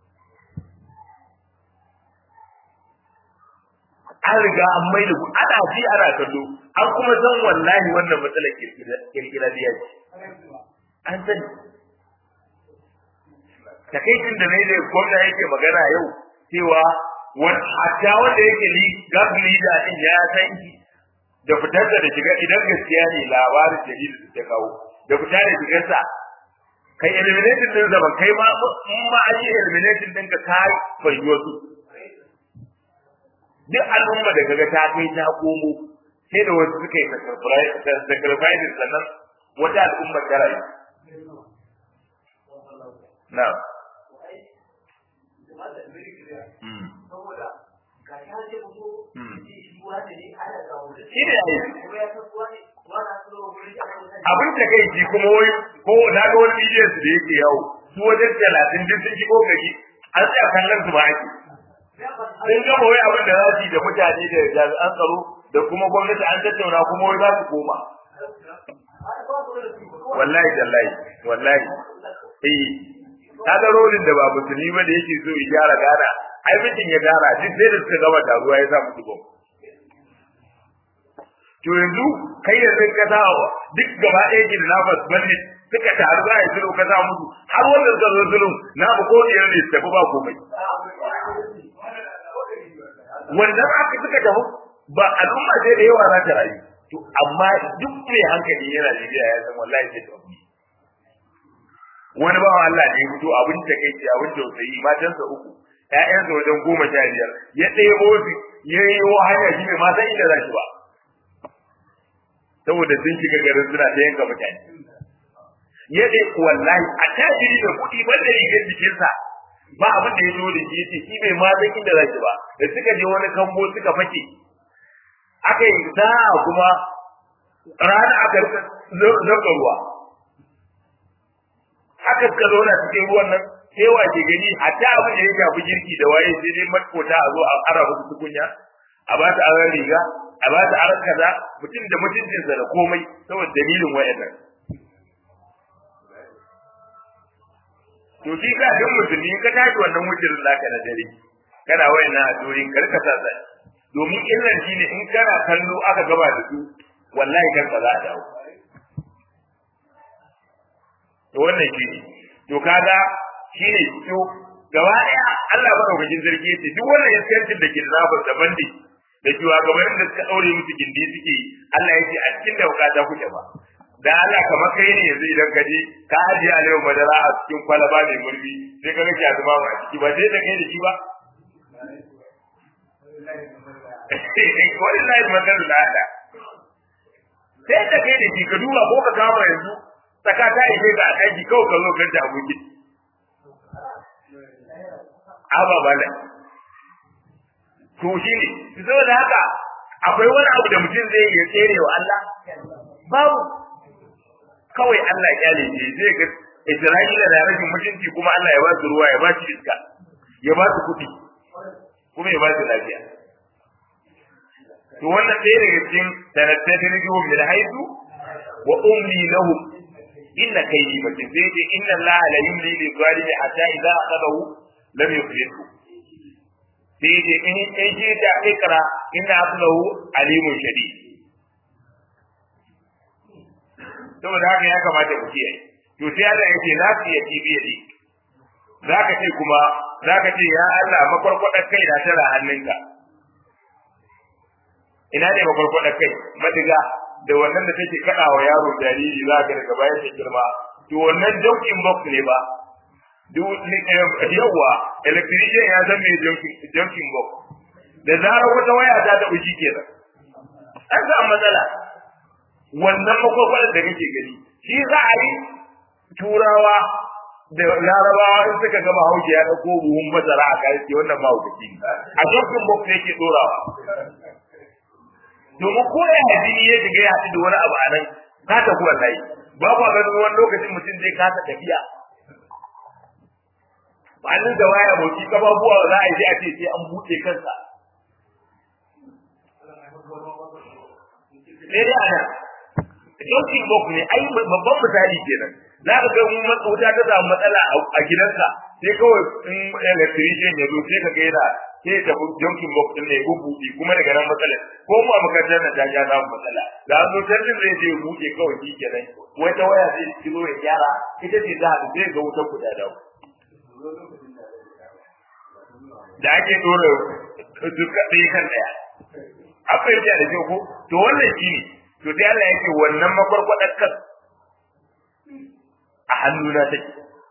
an riga an mai da ana ji ana kallo an kuma san wallahi wannan matsalar kirkira biya ce an sani takaicin da ne da gwamna yake magana yau cewa wani hatta wanda yake li gab leader din ya san shi da fitar da shiga idan gaskiya ne labarin dalilin da ta kawo da fitar da shigarsa kai eliminating din zaman kai ma in ma an yi eliminating din ka kai bai wasu duk al'umma da kaga ta kai ta komo sai da wasu suka yi sacrifice sannan wata al'umma ta rayu na shi ne abin da kai ji kuma wai ko na ga wani bidiyon su da yake yawo su wajen talatin duk sun shigo gari an tsaya kallon su ba ake sun gama wai abin da za su yi da mutane da jami'an tsaro da kuma gwamnati an tattauna kuma wai za su koma wallahi tallahi wallahi eh kaga rolin da ba musulmi ba da yake so ya gyara gana ai mutum ya gyara duk sai da suka gama taruwa ya sa musu gom to yanzu kai da zai kasa duk gaba ɗaya ke da nafas bane suka taru za a yi sulhu ka sa musu har wanda suka zo sulhu na bu ko ɗaya ne su tafi ba komai wannan aka suka tafi ba al'umma sai da yawa za ta rayu to amma duk mai hankali yana jibiya ya san wallahi sai tafi wani bawan Allah ne fito abin da kai ce abin tausayi matansa uku ƴaƴansa wajen goma sha biyar ya ɗebo su ya yi wa hanya shi bai ma san inda za shi ba saboda sun shiga garin suna ta yanka mutane ya dai wallahi a tajiri da kuɗi wanda rigar jikinsa ba abin da ya zo da shi yace shi bai ma san inda za shi ba da suka je wani kambo suka fake aka yi za kuma rana aka zaka ruwa haka suka zauna cikin ruwan nan sai wa ke gani hatta abin da ya shafi girki da waye sai dai makota a zo a ara musu tukunya a ba ta aran riga a ba ta aran kaza mutum da mutuncinsa da komai saboda dalilin wayannan to shi ka duk musulmi ka tashi wannan wucirin zaka na dare kana wayannan addu'o'in karka sa sai domin illan shi ne in kana kallo aka gaba da su wallahi kanka za a dawo to wannan shi ne to kaga shi ne to gaba daya Allah madaukakin sarki yace duk wannan yaskancin da ke zabar da bandi da cewa gabanin da suka daure musu gindi suke Allah yace a cikin da bukata kuke ba da Allah kamar kai ne yanzu idan ka je ka ajiye alewa madara a cikin kwalaba mai murfi sai ka rike azuma ba a ciki ba sai da kai da shi ba wallahi madan lada sai da kai da shi ka duba ko ka kama yanzu saka ta ije ga aiki kawai ka zo ka ta abuki aba bala to shi ne saboda haka akwai wani abu da mutum zai iya tsere wa Allah babu kawai Allah ya kyale shi zai ga Isra'ila da rashin mutunci kuma Allah ya ba su ruwa ya ba su iska ya ba su kuɗi kuma ya ba su lafiya to wannan ɗaya daga cikin sanattatun min haitu wa umli lahum inna kaydi matin sai dai inna Allah la yumli lil zalimi hatta idza akhadahu lam yuflithu sai dai in in ji da ikra inna akhadahu alimun shadid saboda haka ya kamata ku kiyaye to sai Allah yake na fiye tibiyadi zaka ce kuma zaka ce ya Allah makwarkwadar kai da tara hannunka ina ne makwarkwadar kai madiga da wannan da take kada wa yaro jariri zaka daga bayan ta girma to wannan joking box ne ba duk yawa electrician ya san me joking box da zarar wata waya ta ta uji kenan an samu matsala wannan makwarkwadar da kake gani shi za a yi turawa da larabawa in suka gama hauke ya dauko buhun bazara a kai wannan ba hukunci a jokin box ne yake dorawa domin ko ya hadini ya shiga ya haɗu da wani abu a nan ka ta kuwa tayi ba ku ga wani lokacin mutum zai kasa tafiya ba nan da waya boki kafafuwa za a yi a ce sai an buɗe kansa sai dai ana jokin box ne ai babban misali kenan za ka ga mun wuta ta samu matsala a gidanka sai kawai in electrician ya zo sai ka ga yana sai ta junkin box din ne bubuɗi kuma daga nan matsalar ko mu a makarantar nan ta ja samu matsala da an zo tarjin zai je buɗe kawai shi kenan wata waya sai ki zo ya gyara ita ce za ta sai ga wutar ku da dawo da ake dora duka ɗaya kan ɗaya akwai da da ko to wannan shi ne to dai Allah yake wannan makwarkwadar kan a hannuna take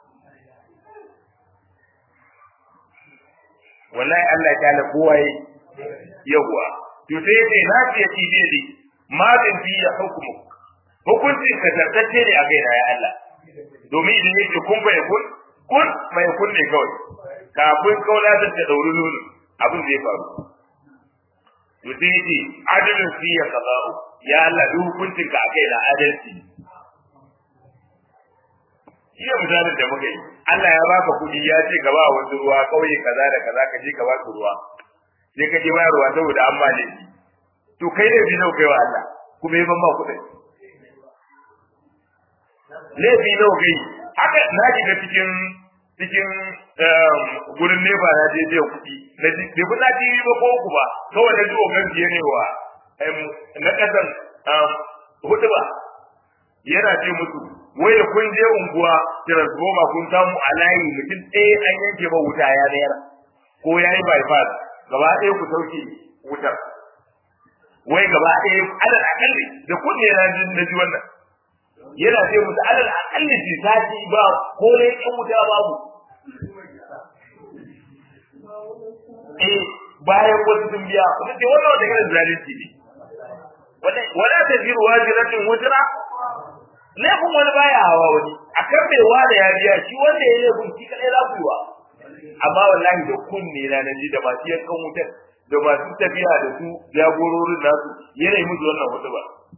wallahi Allah ya kala kowaye yawa to sai yake na ce ci dai ma bin fi ya hukumu hukunci ka zartace ne a gaira ya Allah domin idan yake kun bai kun kun mai kun ne kawai kafin kaula da ta dauri nuni abin da ya faru to sai yake adalin fi ya qada'u ya Allah duk hukuncin ka akai na adalci shi ne misalin da muka yi Allah ya baka kuɗi ya ce ka ba wasu ruwa kauye kaza da kaza ka je ka ba su ruwa sai ka je ba ruwa saboda an ma ne to kai ne bi kai wa Allah kuma yi ban ma kuɗi laifi nawa kai haka na ji da cikin cikin gurin nefa na je je kuɗi na ji bai kuɗa ji ba ko ku ba kawai na ji ogan biye ne wa na ƙasan hudu ba yana ce musu waye kun je unguwa transformer kun samu a layi mutum ɗaya an yanke ba wuta ya nayar ko ya yi bypass gaba ɗaya ku sauke wutar wai gaba ɗaya alal akalli da kunne na ji na ji wannan yana ce musu alal akalli ji sati ba ko ne ɗan wuta babu eh bayan wasu sun biya kuma ce wannan wata irin zalunci ne wala taziru waziratun wuzra laifin wani baya hawa wani akan mai wada ya biya shi wanda ya laifin shi kadai za ku yi wa amma wallahi da kunne na naji da masu yankan wutar da masu tafiya da su jagororin nasu yana yi musu wannan hudu ba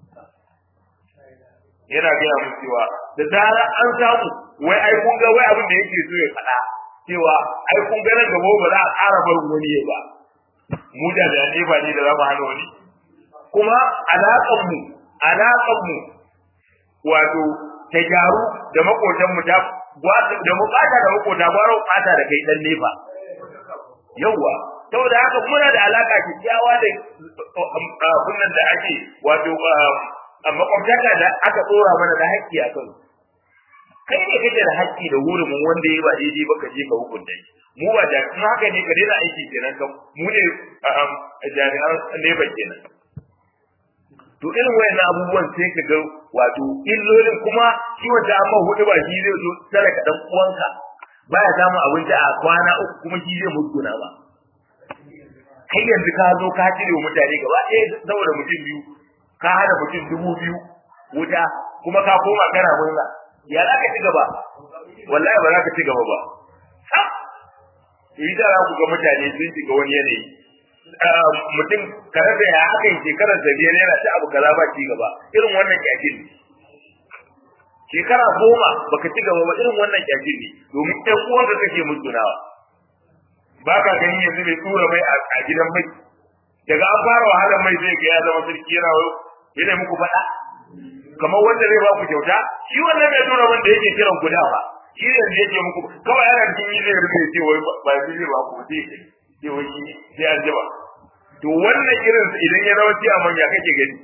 yana gaya musu cewa da zara an samu wai ai kun ga wai abin da yake so ya faɗa cewa ai kun ga nan gaba ba za a ƙara barin wani ya ba mu da da ne ba ne da za mu hana wani kuma alaƙar mu alaƙar mu wato ta gyaru da makotan mu ta da bukata da makota gwaro bukata da kai dan nefa yawa saboda haka muna da alaka kyakkyawa da kunnan da ake wato makwabtaka da aka tsora mana da haƙƙi a kan kai ne kake da haƙƙi da hurumin wanda ya ba daidai ba ka je ka hukunta shi mu ba da kuma haka ne ka daina aiki kenan kan mu ne jami'an nefa kenan to irin wayannan abubuwan sai ka ga wato illolin kuma shi wanda amma hudu ba shi zai zo tare ka dan uwanka baya samu abinci a kwana uku kuma shi zai mutuna ba kai yanzu ka zo ka cire wa mutane gaba ɗaya saboda mutum biyu ka hana mutum dubu biyu wuta kuma ka koma kana murna ya za ka ci gaba wallahi ba za ka ci gaba ba yi da za ku ga mutane sun shiga wani yanayi mutum kare da ya aka yi shekarar da biyar yana ci abu kaza ba ci gaba irin wannan kyakin ne shekara goma baka ci gaba ba irin wannan kyakin ne domin ɗan uwanka kake mutunawa ba ka gani yanzu mai tura mai a gidan mai daga an fara wahalar mai zai ga ya zama sarki yana yana muku faɗa kamar wanda zai ba ku kyauta shi wannan mai tura wanda yake kiran ku da ba shi yanzu yake muku kawai yana cikin yi zai rufe ce wai ba zai ba ku sai sai wai shi sai an jaba to wannan irin idan ya zama ci a manya kake gani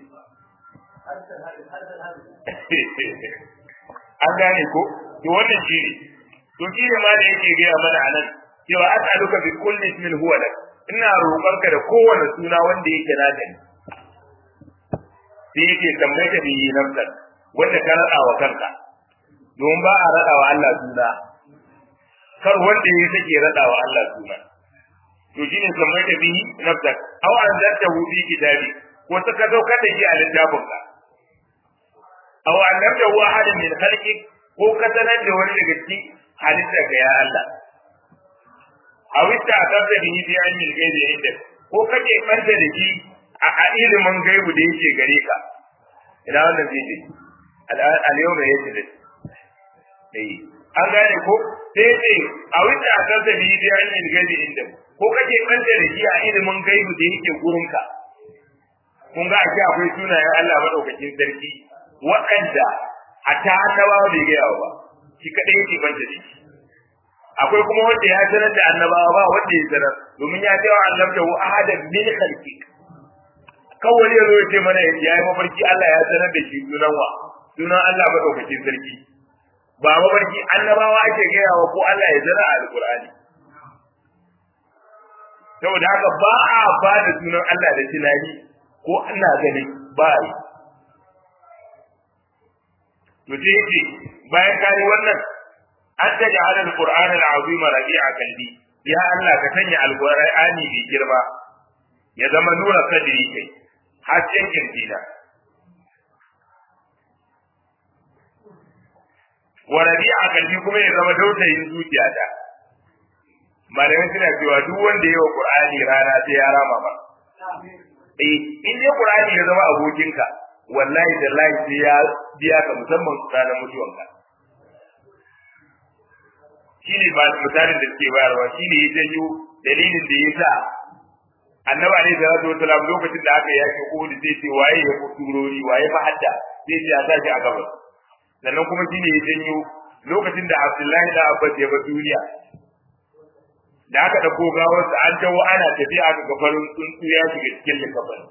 an gane ko to wannan shi ne to shi ne ma da yake gaya mana a nan cewa as'aluka bi kulli ismin huwa lak ina roƙonka da kowane suna wanda yake naka ne sai yake tambaye ka bi nafsar wanda ka rada wa kanka don ba a rada wa Allah suna kar wanda ya sake rada wa Allah suna to shine tambaye ka bi nafsar aw anzaltahu fi kitabi ko ta ka daukar da shi a littafin ka aw anzaltahu ahadan min khalqik ko ka sanar da wani daga cikin halitta ka ya Allah aw ita akabda bihi bi ilmi al-ghaibi inda ko kake kanta da shi a ilimin gaibu da yake gare ka ina wannan zai ce al-yawm yace da eh an gane ko sai sai aw ita akabda bihi bi ilmi al-ghaibi inda ko kake kanta da shi a ilimin gaibu da yake gurin ka kun ga ake akwai sunayen Allah madaukakin sarki waɗanda a ta annabawa bai gaya ba shi kadai yake kanta da shi akwai kuma wanda ya sanar da annabawa ba wanda ya sanar domin ya ce wa annabta wa ahadan min khalqi kawai ya zo ya ce mana ya yi mafarki Allah ya sanar da shi sunan wa sunan Allah madaukakin sarki ba mafarki annabawa ake gaya wa ko Allah ya zara a alqur'ani saboda haka ba a ba da sunan Allah da tunani ko ana ganin ba yi to sai yake bayan kai wannan an ta ja'ala al-qur'ana al-azima rabi'a qalbi ya Allah ka sanya al-qur'ani mai girma ya zama nura sadri kai hasken kirjina wa rabi'a qalbi kuma ya zama dautayin zuciyata malamin suna cewa duk wanda yayi wa qur'ani rana sai ya rama ba eh in dai qur'ani ya zama abokinka wallahi da lahi sai ya biya ka musamman ranar mutuwanka shine ba misalin da suke bayarwa shine ya janyo dalilin da yasa annabi alaihi salatu wasalam lokacin da aka yaki Uhud sai ce waye ya fi surori waye fa hadda sai ce ya tashi a gaba sannan kuma shine ya janyo lokacin da Abdullahi da Abbas ya bar duniya da aka dauko gawar sa an tawo ana tafiya aka ga farin tsuntsu ya shiga cikin likafin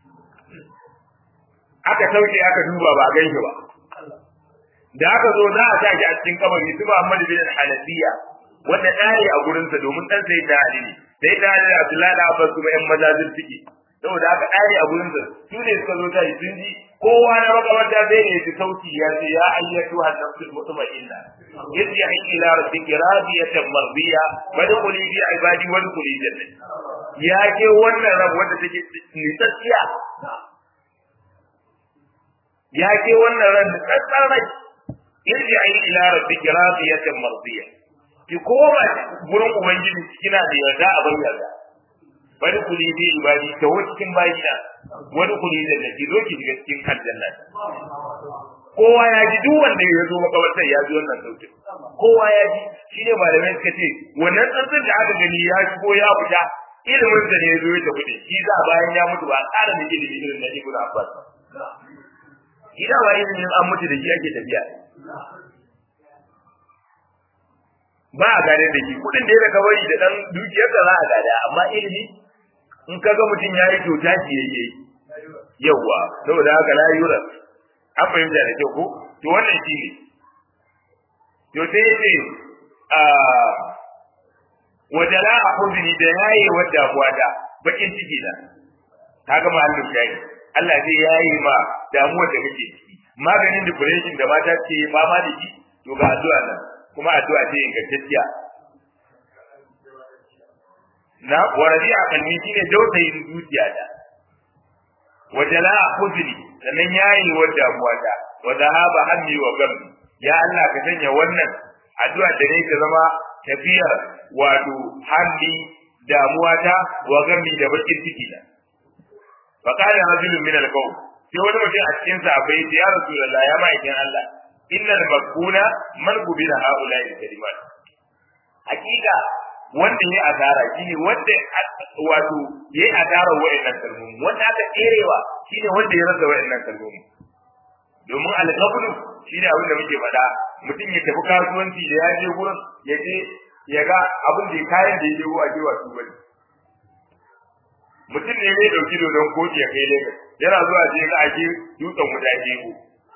aka sauke aka duba ba gan shi ba da aka zo za a sa shi a cikin kabari su Muhammad bin Hanafiya wanda dai a gurin sa domin dan sai da Ali sai da Ali Abdullahi da Abbas kuma yan mazazir suke saboda aka dai a gurin sa su ne suka zo tayi sun ji kowa na makabarta zai ne ji sauti ya ce ya ayyatu an-nafsul mutma'inna yad'i ila rabbika radiyatan mardiya wadkhuli fi ibadi wadkhuli jannah ya ke wannan rab wanda take nitsasiya ya ke wannan ran da tsarrai irji'i ila rabbika radiyatan mardiya ki koma gurin ubangiji kina da yarda a bayyana bari kuli bi ibadi ta cikin bayina wani kuli da nake doki daga cikin aljanna kowa ya ji duk wanda ya zo makabartar ya ji wannan sautin kowa ya ji shine malamai suka ce wannan tsantsin da aka gani ya shigo ya fita ilimin da ne ya zo ya tafi shi za bayan ya mutu ba ƙara da ilimi irin na Ibn Abbas idan wa ilimin an mutu da shi ake tafiya ba a gane da shi kudin da ya bari da dan dukiyar da za a gada amma ilimi in kaga mutum ya yi kyauta shi yayi yawa saboda haka la yura an fahimta da kyau ko to wannan shi ne to sai yace a wajala huzni da yayi wadda buwada bakin ciki da kaga mahallin shayi Allah zai yayi ma damuwar da kake ciki maganin depression da mata ce fama da shi to ga addu'a nan kuma addu'a ce ingantacciya na waradi a kalmi shine dautayin zuciya da wajala huzni sannan yayi wadda buwada wa dhahaba hammi wa gammi ya Allah ka sanya wannan addu'a da ne ta zama tafiyar wato hammi damuwata wa gammi da bakin ciki da fa kana rajulun min al-qawm sai wani mutum a cikin sa bai ce ya rasulullah ya ma'aikin Allah innal makuna man gubila haula al-kalimat hakika wanda yayi asara shine wanda wato yayi asara wa'annan kalmomi wanda aka tserewa shine wanda ya rasa wa'annan kalmomi domin al-qablu shine abin da muke faɗa mutum ya tafi kasuwanci da ya je gurin ya je ya ga abin da kayan da ya je a jewa su bane mutum ne mai dauki dodon koki ya kai Lagos yana zuwa je ga ake dutsen guda jego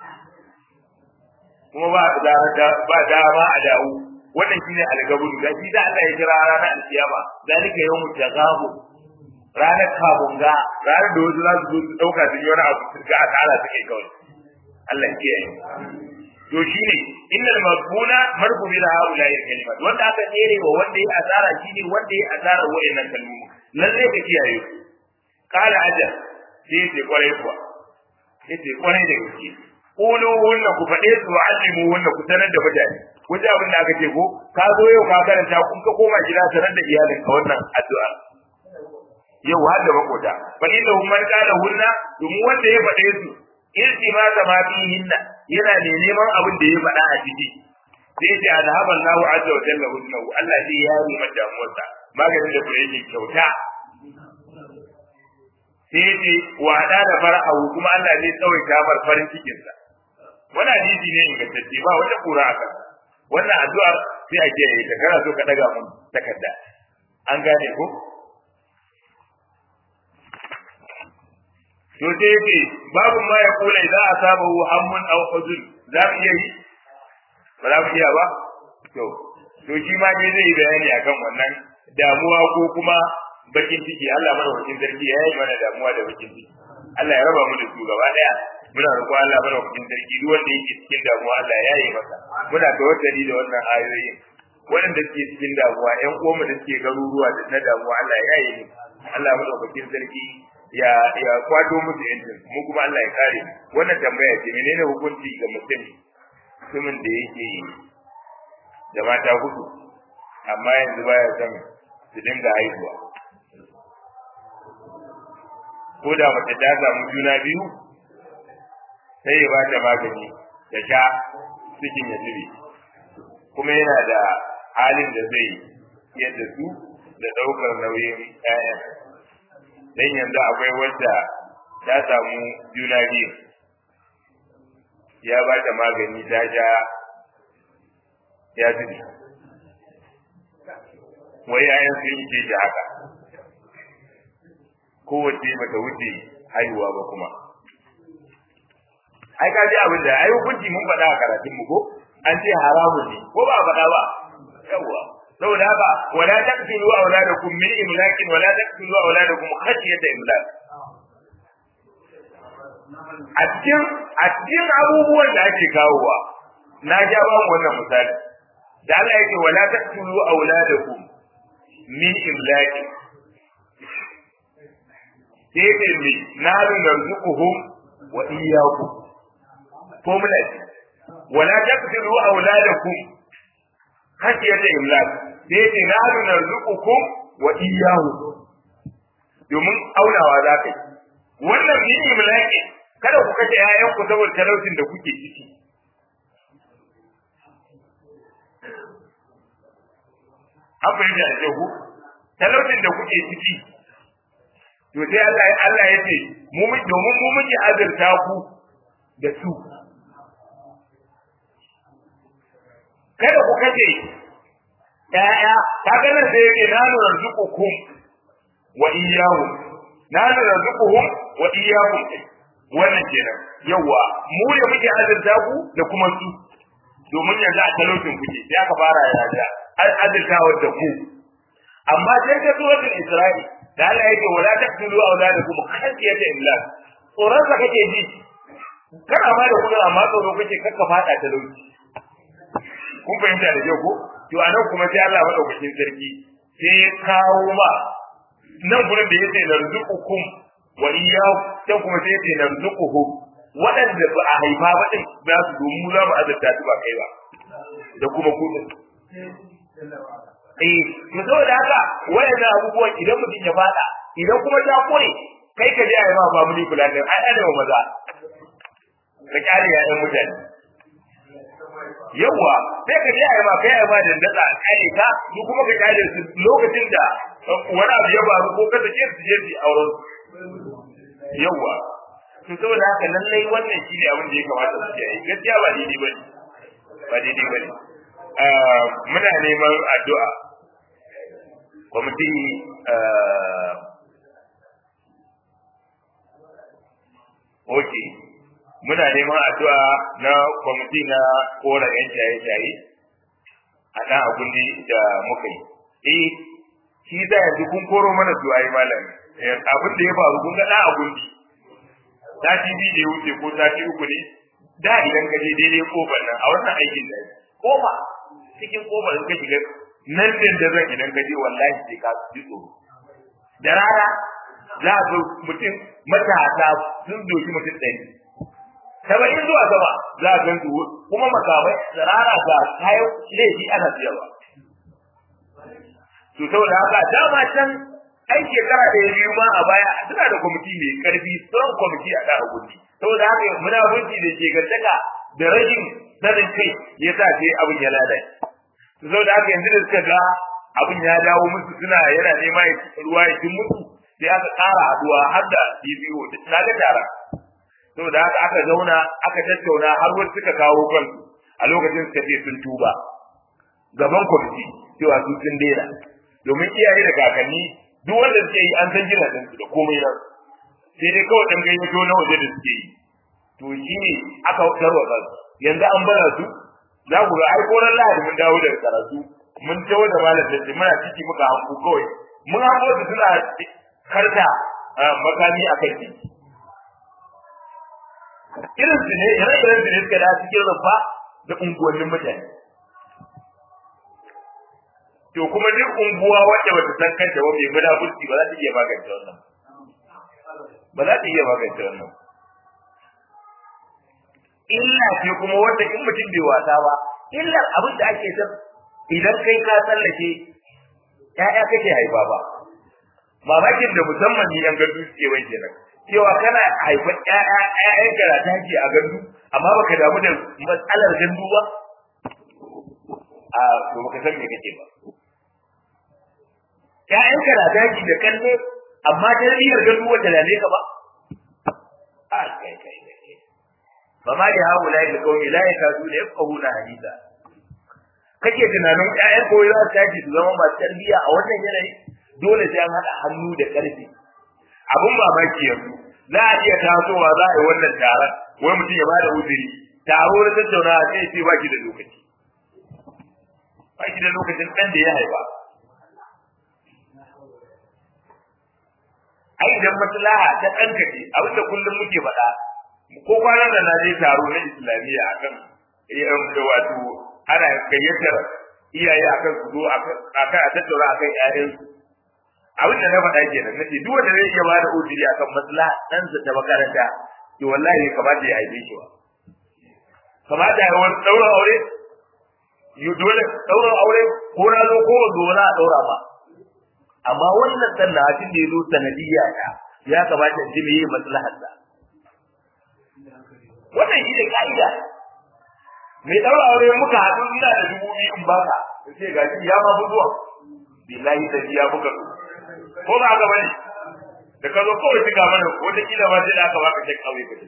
kuma ba da ba dama a dawo wannan shine algabun da shi da Allah ya kira ranar alkiyama zalika yawmu tagabu ranar kabunga ranar da wasu za su zo su dauka su yi wani abu su ga asara suke kawai Allah ya kiyaye to shine innal maghbuna marbu bi haula al kalimat wanda aka tsere wa wanda ya asara shine wanda ya asara wa'annan kalmomi lalle ka kiyaye kala ajal sai ce kwarai kuwa sai ce kwarai da gaske qulu wannan ku fade su wa'allimu wannan ku sanar da mutane ku ji abin da aka ce ko ka zo yau ka karanta kun ka koma gida sanar da iyalin ka wannan addu'a yau har da makota fa inda hum man qala hunna domin wanda ya fade su iltima zama fihinna yana ne neman abin da ya faɗa a ciki sai da alhaban lahu azza wa jalla hunnahu Allah zai yari mata damuwarsa maganin da kure yake kyauta sai ce wa da da fara'u kuma Allah zai tsawaita mar farin cikin sa wannan hadisi ne ingantacce ba wata kura aka wannan addu'ar sai ake yi ta kana so ka daga mun takarda an gane ko to sai yake babu ma ya kula idan asabahu hammun aw huzun za mu yi ba za mu iya ba to to shi ma dai zai yi bayani akan wannan damuwa ko kuma bakin ciki. Allah madaukakin sarki ya yi mana damuwa da bakin ciki. Allah ya raba mu da su gaba daya. Muna roƙon Allah madaukakin sarki duk wanda yake cikin damuwa Allah ya yi masa. Muna tawakkali da wannan ayoyin. Waɗanda suke cikin damuwa, ƴan uwanmu da suke garuruwa da na damuwa Allah ya yi mu. Allah madaukakin sarki ya ya kwato musu yancin mu kuma Allah ya kare. Wannan tambaya ce menene hukunci ga mutum mutumin da yake da mata hudu amma yanzu baya son su dinga haihuwa, ko da mace ta samu juna biyu sai ya bata magani da sha cikin ya zube, kuma yana da halin da zai yadda su da ɗaukar nauyin ƴaƴan. Dan yanzu akwai wadda ta samu juna biyu ya bata magani ta sha ya zube, wai ƴaƴan sun yi ce haka kowace bata wuce haihuwa ba. Kuma ai ka ji abin da ai hukunci mun faɗa a karatun mu ko an ce haramun ne ko ba faɗa ba yawa. saboda haka wala taqtulu auladakum min imlakin wala taqtulu auladakum khashyata imlak. a cikin a cikin abubuwan da ake kawowa na ja ba wannan misali da Allah yake wala taqtulu auladakum min imlakin sai ne na narzuquhum wa iyyakum formula wala taqtulu auladakum khashyata imlak sai ne na narzuqukum wa iyyahum, domin aunawa za ka yi wannan min imlaki. Kada ku kace ƴaƴan ku saboda talaucin da kuke ciki. Abu da jahu talaucin da kuke ciki to sai Allah Allah ya ce mu domin mu muke azurta ku da su. Kada ku kace ƴaƴa kaga nan sai yake nanu arzuqukum wa iyyahum, nanu arzuquhum wa iyyahum. Wannan kenan yawa mu da muke azurta ku da kuma su, domin yanzu a talaucin kuke sai aka fara yaja azurtawa da ku. Amma sai ka zo da Isra'i da Allah yake wala taqtulu auladakum khashyata imlak, tsoron sa kake ji kana ma da kudin amma tsoro kake kakka fada talauci. Kun fahimta da kyau ko? To anan kuma sai Allah madaukakin sarki sai ya kawo ma nan gurin da yake narzuqukum wa iyyahu, sai kuma sai yake narzuquhum, waɗanda ba a haifa ba din za su domin za mu azurta su ba kai ba da kuma kudin. Eh, to saboda haka wayannan abubuwan idan mutum ya fada, idan kuma ta kore kai ka je a yi ma family planning ai ana wa maza ka kyale yayan mutane yawa sai ka je a yi ma kai a yi ma da dada kai ka su kuma ka kyale su lokacin da wani abu ya faru ko ka sake su je su auren yawa. To saboda haka lallai wannan shine abin da ya kamata su yi, gaskiya ba daidai bane ba daidai bane. Muna neman addu'a kwamiti ok muna neman addu'a na kwamiti na kora yan shaye-shaye a nan a gundi da muka yi. Eh shi za yanzu kun koro mana su ayi malam abin da ya faru kun ga a gundi sati biyu da ya wuce ko sati uku ne da idan ka je daidai kofar nan a wannan aikin da kofa cikin kofar ka shiga nan din da zan idan ka je wallahi sai ka ji tsoro. Da rana za a zo mutum matasa sun doki mutum ɗari saba'in zuwa sama za a gan su kuma makamai da rana ga kayan laifi ana siyarwa. To saboda haka dama can ai shekara da biyu ma a baya suna da kwamiti mai karfi strong kwamiti a ɗara gundi. Saboda haka munafurci da shekantaka da rashin sanin kai ya sa sai abin ya lalace. Zo da haka yanzu da suka ga abin ya dawo musu suna yana nema ruwa ya cin musu sai aka ƙara haduwa har da D B O na ga tara. Saboda haka aka zauna aka tattauna har wasu suka kawo kansu a lokacin suka ce sun tuba gaban kwamiti cewa su sun daina, domin iyaye da kakanni duk wanda suke yi an san jina su da komai nan sai dai kawai ɗan gayyato na waje da suke yi. To shi ne aka tarwatsa su yanzu an bara su za ku ga ai koran Lahadi mun dawo daga karatu mun tawo da malam da muna ciki muka hanku kawai mun hanko su suna karta makami a kai irin su ne ire-iren su ne suka da cikin rufa da unguwannin mutane to kuma duk unguwa wanda bata san kanta ba mai munafurci ba za ta iya magance wannan ba za ta iya magance wannan illa ce kuma wanda in mutum bai wasa ba illar abin da ake san idan kai ka tsallake ƴaƴa kake haifa ba mamakin da musamman ni yan gandu suke wai kenan cewa kana haifar ƴaƴa ƴaƴan karata ke a gandu amma baka damu da matsalar gandu ba a to baka san me kake ba ƴaƴan karata ke da kalle amma tarbiyyar gandu wanda da ne ka ba a kai kai kai fa ma da haula il qawmi la yakaduna yafqahuna haditha kake tunanin ƴaƴan koyi za su tashi su zama masu tarbiyya a wannan yanayi dole sai an haɗa hannu da ƙarfi abun mamaki yanzu za a iya tasowa za a yi wannan taron wai mutum ya bada uzuri taro na tattaunawa sai ce ba ki da lokaci ba ki da lokacin ɗan da ya haifa ai idan maslaha ta ɗanka ce abin da kullum muke faɗa ko kwanan da na je taro na islamiyya akan da wato ana gayyatar iyaye akan su zo akan a tattauna akan ƴaƴansu abin da na faɗa kenan nace duk wanda zai iya bada ujiri akan maslaha dan sa ta makaranta to wallahi kamata ya aibe shi ba kamata ya wani daura aure yu dole daura aure ko na zo ko zo na daura ba amma wannan sallatin da yazo sanadiyya ta ya kamata ji meye maslahar sa wannan shi ne kaida mai daura aure muka haɗu ina da dubu biyu in baka sai ga shi ya ma zuwa billahi da ya buka ko ba ga bane da ka zo kawai tuka mana wata kila ba sai da aka baka tek away kace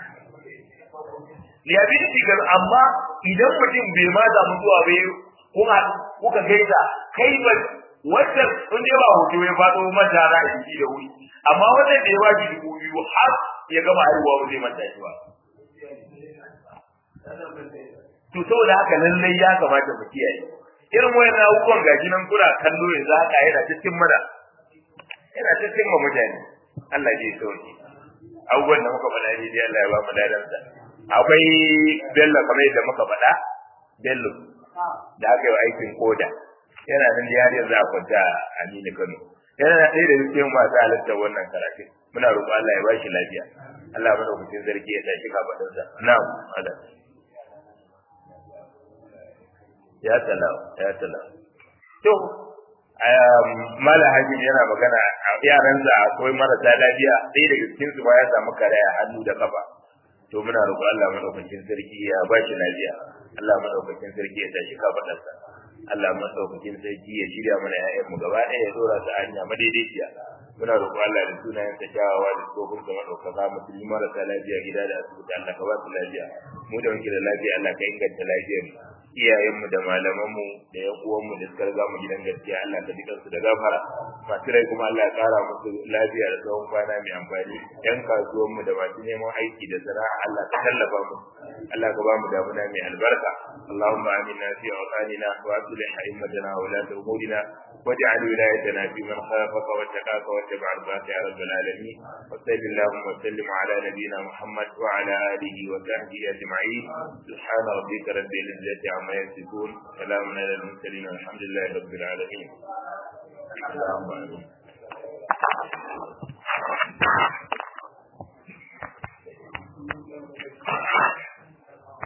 liability ga amma idan mutum bai ma da mutuwa bai kuma kuka gaida kai ba wanda sun je ba hoto ya fado mata da shi da wuri amma wanda da ya waji dubu biyu har ya gama haihuwa ba zai manta shi ba to saboda haka lallai ya kamata mu kiyaye irin wayannan abubuwan gaji nan kuna kallo yanzu haka yana cikin mana yana cikin mu mutane Allah ya sauke abubuwan da muka faɗa dai Allah ya ba mu ladan sa akwai bello kamar yadda muka faɗa bello da aka yi aikin koda yana nan da yanzu a kwanta a Aminu Kano yana da ɗaya da cikin masu halatta wannan karatu muna roƙon Allah ya ba shi lafiya Allah mana mutum zargi ya tashi kafaɗin sa na'am Allah ya salam ya salam to mala hajji yana magana a yaran da akwai marasa lafiya sai daga cikin su ba ya samu karaya hannu da kafa to muna roƙo Allah madaukakin sarki ya ba shi lafiya Allah madaukakin sarki ya tashi kafadar sa Allah madaukakin sarki ya shirya mana ƴaƴan mu gaba ɗaya ya dora su a hanya madaidaiciya muna roƙo Allah da sunayen sa kyawawa da tsofin sa madaukaka musulmi marasa lafiya gida da asibiti Allah ka ba su lafiya mu da muke da lafiya Allah ka inganta lafiyar mu iyayenmu da malamanmu da yan uwanmu da suka riga mu gidan gaskiya Allah ka jikan su da gafara masu rai kuma Allah ya kara musu lafiya da tsawon kwana mai amfani yan kasuwan mu da masu neman aiki da sana'a Allah ka tallafa mu Allah ka ba mu damuna mai albarka Allahumma aminna fi awtanina wa aslih a'immatana wa la umurina waj'al wilayatana fi man khafaka wa taqaka wa tabi'a ridaka ya rabbal alamin wa sallallahu wa sallim ala nabiyyina Muhammad wa ala alihi wa sahbihi ajma'in subhana rabbika rabbil izzati amma يصفون سلام على المرسلين والحمد لله رب العالمين.